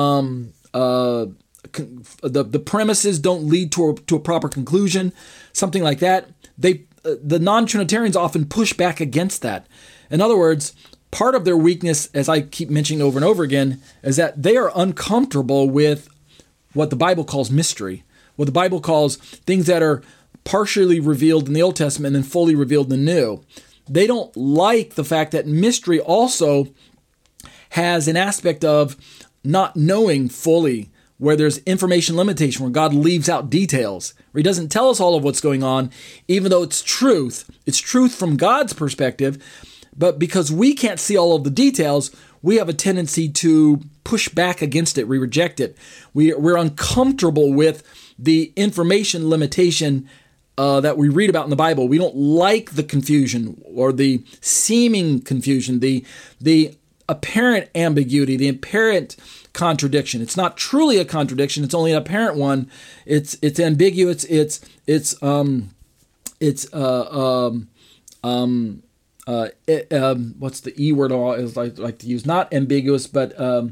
the premises don't lead to a proper conclusion, something like that, the non-Trinitarians often push back against that. In other words, part of their weakness, as I keep mentioning over and over again, is that they are uncomfortable with what the Bible calls mystery, what the Bible calls things that are partially revealed in the Old Testament and fully revealed in the New. They don't like the fact that mystery also has an aspect of not knowing fully, where there's information limitation, where God leaves out details, where he doesn't tell us all of what's going on, even though it's truth. It's truth from God's perspective, but because we can't see all of the details, we have a tendency to push back against it. We reject it. We're uncomfortable with the information limitation that we read about in the Bible. We don't like the confusion or the seeming confusion, the apparent ambiguity, the apparent contradiction. It's not truly a contradiction. It's only an apparent one. It's ambiguous. What's the E word I like to use? Not ambiguous, but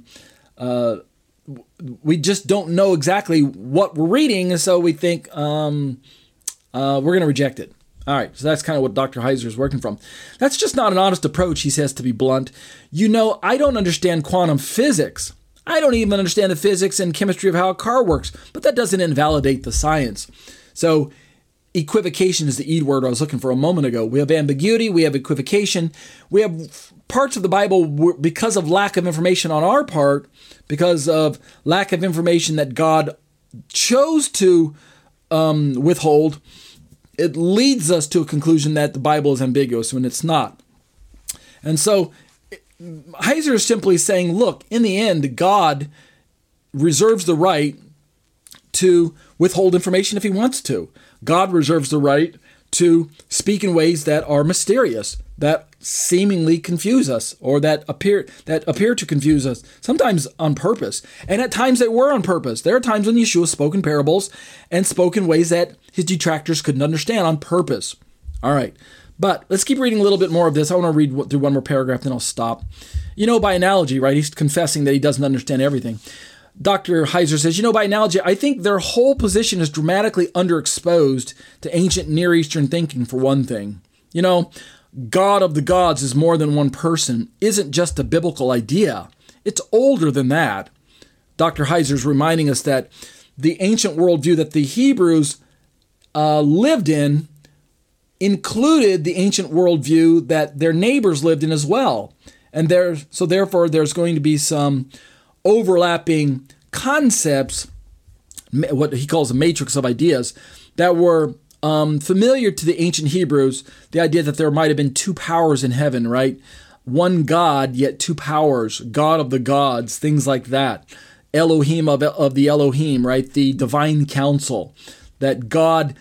we just don't know exactly what we're reading, and so we think we're going to reject it. All right, so that's kind of what Dr. Heiser is working from. That's just not an honest approach, he says, to be blunt. I don't understand quantum physics. I don't even understand the physics and chemistry of how a car works, but that doesn't invalidate the science. So equivocation is the E word I was looking for a moment ago. We have ambiguity, we have equivocation, we have parts of the Bible because of lack of information on our part, because of lack of information that God chose to withhold. It leads us to a conclusion that the Bible is ambiguous when it's not. And so Heiser is simply saying, look, in the end, God reserves the right to withhold information if he wants to. God reserves the right to speak in ways that are mysterious, that seemingly confuse us, or that appear to confuse us, sometimes on purpose. And at times they were on purpose. There are times when Yeshua spoke in parables and spoke in ways that his detractors couldn't understand on purpose. All right. But let's keep reading a little bit more of this. I want to read through one more paragraph, then I'll stop. By analogy, right? He's confessing that he doesn't understand everything. Dr. Heiser says, by analogy, I think their whole position is dramatically underexposed to ancient Near Eastern thinking, for one thing. God of the gods is more than one person isn't just a biblical idea. It's older than that. Dr. Heiser is reminding us that the ancient worldview that the Hebrews lived in included the ancient worldview that their neighbors lived in as well. And therefore, there's going to be some overlapping concepts, what he calls a matrix of ideas, that were familiar to the ancient Hebrews. The idea that there might have been two powers in heaven, right? One God, yet two powers, God of the gods, things like that. Elohim of the Elohim, right? The divine council, that God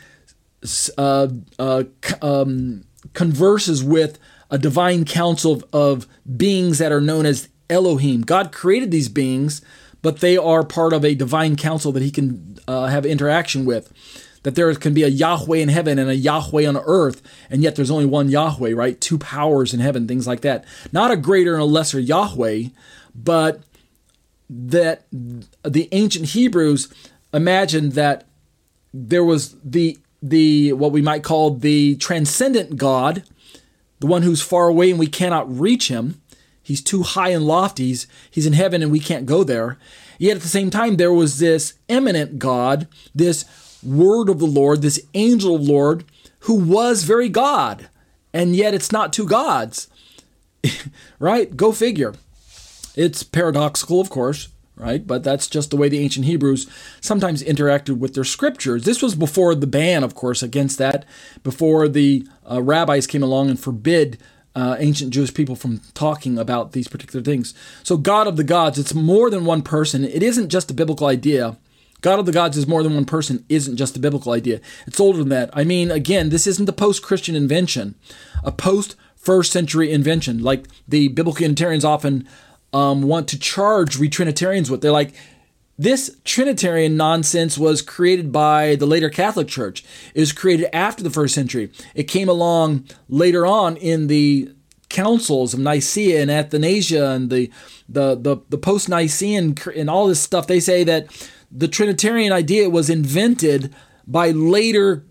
converses with a divine council of beings that are known as Elohim. God created these beings, but they are part of a divine council that he can have interaction with. That there can be a Yahweh in heaven and a Yahweh on earth, and yet there's only one Yahweh, right? Two powers in heaven, things like that. Not a greater and a lesser Yahweh, but that the ancient Hebrews imagined that there was the what we might call the transcendent God, the one who's far away and we cannot reach him. He's too high and lofty. He's in heaven and we can't go there. Yet at the same time, there was this eminent God, this word of the Lord, this angel of the Lord, who was very God. And yet it's not two gods. Right? Go figure. It's paradoxical, of course, right? But that's just the way the ancient Hebrews sometimes interacted with their scriptures. This was before the ban, of course, against that, before the rabbis came along and forbid ancient Jewish people from talking about these particular things. So God of the gods, it's more than one person. It isn't just a biblical idea. God of the gods is more than one person isn't just a biblical idea. It's older than that. I mean, again, this isn't a post-Christian invention, a post-first century invention, like the biblical Unitarians often want to charge we Trinitarians with. They're like, this Trinitarian nonsense was created by the later Catholic Church. It was created after the first century. It came along later on in the councils of Nicaea and Athanasius and the post-Nicene and all this stuff. They say that the Trinitarian idea was invented by later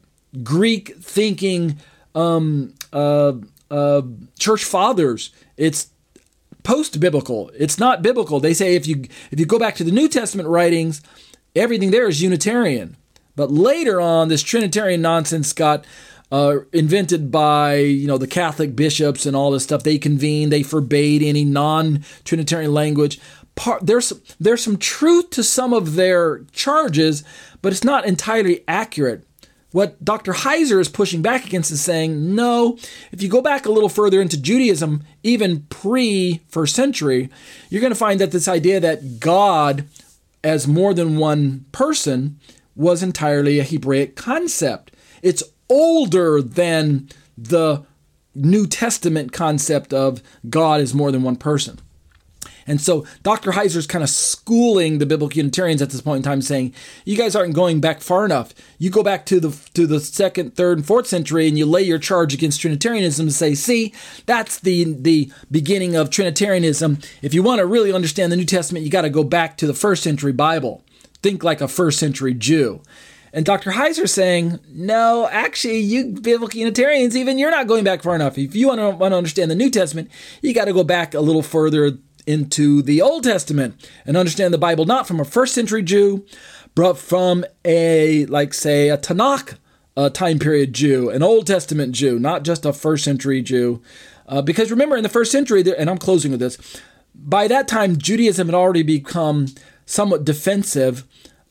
Greek-thinking church fathers. It's post-biblical. It's not biblical. They say if you go back to the New Testament writings, everything there is Unitarian. But later on, this Trinitarian nonsense got invented by the Catholic bishops and all this stuff. They convened. They forbade any non-Trinitarian language. There's some truth to some of their charges, but it's not entirely accurate. What Dr. Heiser is pushing back against is saying, no, if you go back a little further into Judaism, even pre-first century, you're going to find that this idea that God as more than one person was entirely a Hebraic concept. It's older than the New Testament concept of God as more than one person. And so Dr. Heiser is kind of schooling the biblical Unitarians at this point in time, saying, you guys aren't going back far enough. You go back to the 2nd, 3rd, and 4th century and you lay your charge against Trinitarianism and say, see, that's the beginning of Trinitarianism. If you want to really understand the New Testament, you got to go back to the 1st century Bible. Think like a 1st century Jew. And Dr. Heiser is saying, no, actually, you biblical Unitarians, even you're not going back far enough. If you want to understand the New Testament, you got to go back a little further into the Old Testament and understand the Bible not from a 1st century Jew, but from a Tanakh time period Jew, an Old Testament Jew, not just a 1st century Jew. Because remember, in the 1st century, and I'm closing with this, by that time, Judaism had already become somewhat defensive,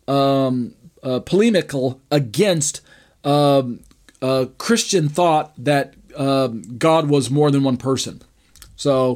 polemical against Christian thought that God was more than one person. So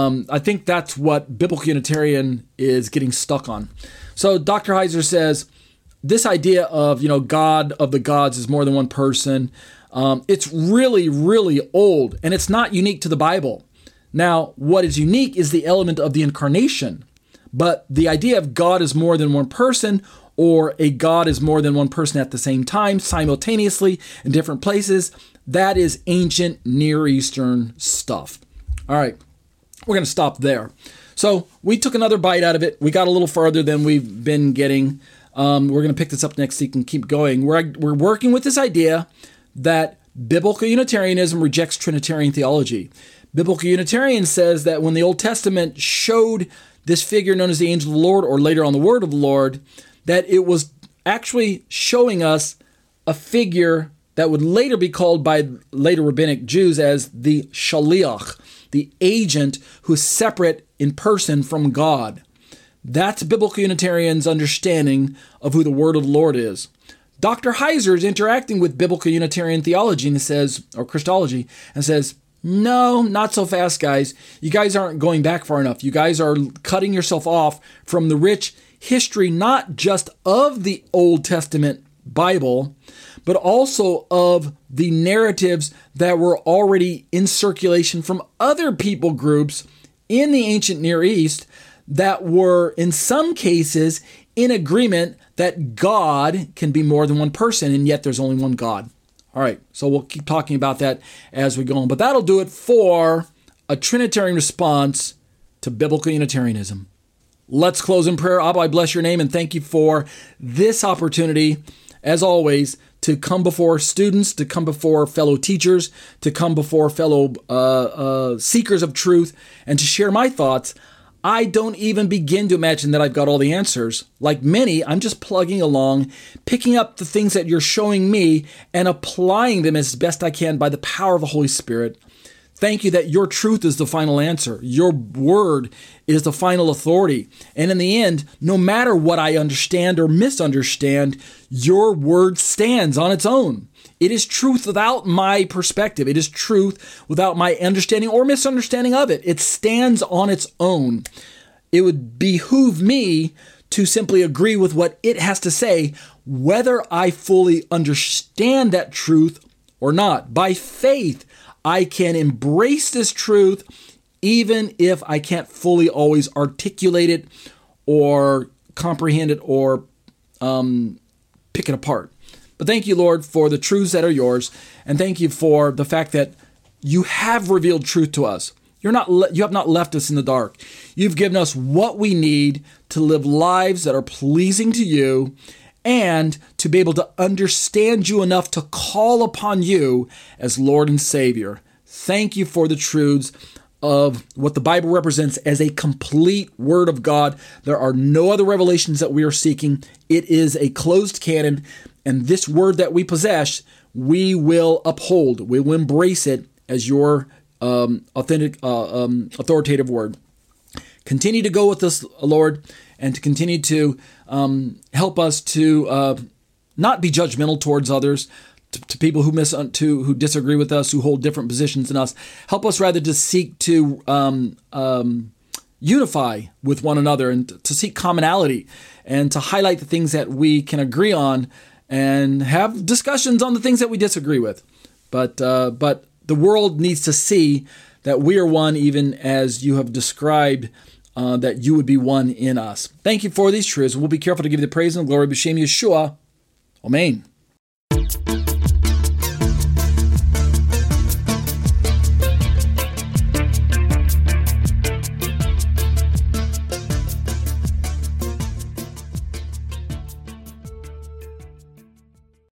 I think that's what biblical Unitarian is getting stuck on. So Dr. Heiser says this idea of, God of the gods is more than one person. It's really, really old, and it's not unique to the Bible. Now, what is unique is the element of the incarnation. But the idea of God is more than one person, or a God is more than one person at the same time, simultaneously in different places, that is ancient Near Eastern stuff. All right, we're going to stop there. So we took another bite out of it. We got a little further than we've been getting. We're going to pick this up next week and keep going. We're working with this idea that biblical Unitarianism rejects Trinitarian theology. Biblical Unitarian says that when the Old Testament showed this figure known as the angel of the Lord, or later on the word of the Lord, that it was actually showing us a figure that would later be called by later rabbinic Jews as the shaliach, the agent who is separate in person from God. That's biblical Unitarians' understanding of who the word of the Lord is. Dr. Heiser is interacting with biblical Unitarian theology and says, or Christology, and says, no, not so fast, guys. You guys aren't going back far enough. You guys are cutting yourself off from the rich history, not just of the Old Testament Bible, but also of the narratives that were already in circulation from other people groups in the ancient Near East that were, in some cases, in agreement that God can be more than one person, and yet there's only one God. All right, so we'll keep talking about that as we go on. But that'll do it for a Trinitarian response to biblical Unitarianism. Let's close in prayer. Abba, I bless your name and thank you for this opportunity, as always, to come before students, to come before fellow teachers, to come before fellow seekers of truth, and to share my thoughts. I don't even begin to imagine that I've got all the answers. Like many, I'm just plugging along, picking up the things that you're showing me and applying them as best I can by the power of the Holy Spirit. Thank you that your truth is the final answer. Your word is the final authority. And in the end, no matter what I understand or misunderstand, your word stands on its own. It is truth without my perspective. It is truth without my understanding or misunderstanding of it. It stands on its own. It would behoove me to simply agree with what it has to say, whether I fully understand that truth or not. By faith, I can embrace this truth even if I can't fully always articulate it or comprehend it or pick it apart. But thank you, Lord, for the truths that are yours, and thank you for the fact that you have revealed truth to us. You have not left us in the dark. You've given us what we need to live lives that are pleasing to you and to be able to understand you enough to call upon you as Lord and Savior. Thank you for the truths of what the Bible represents as a complete Word of God. There are no other revelations that we are seeking. It is a closed canon, and this Word that we possess, we will uphold. We will embrace it as your authentic, authoritative Word. Continue to go with us, Lord, and to continue to help us to not be judgmental towards others, to people who who disagree with us, who hold different positions than us. Help us rather to seek to unify with one another and to seek commonality and to highlight the things that we can agree on and have discussions on the things that we disagree with. But the world needs to see that we are one, even as you have described that you would be one in us. Thank you for these truths. We'll be careful to give you the praise and glory. B'Shem Yeshua. Amen.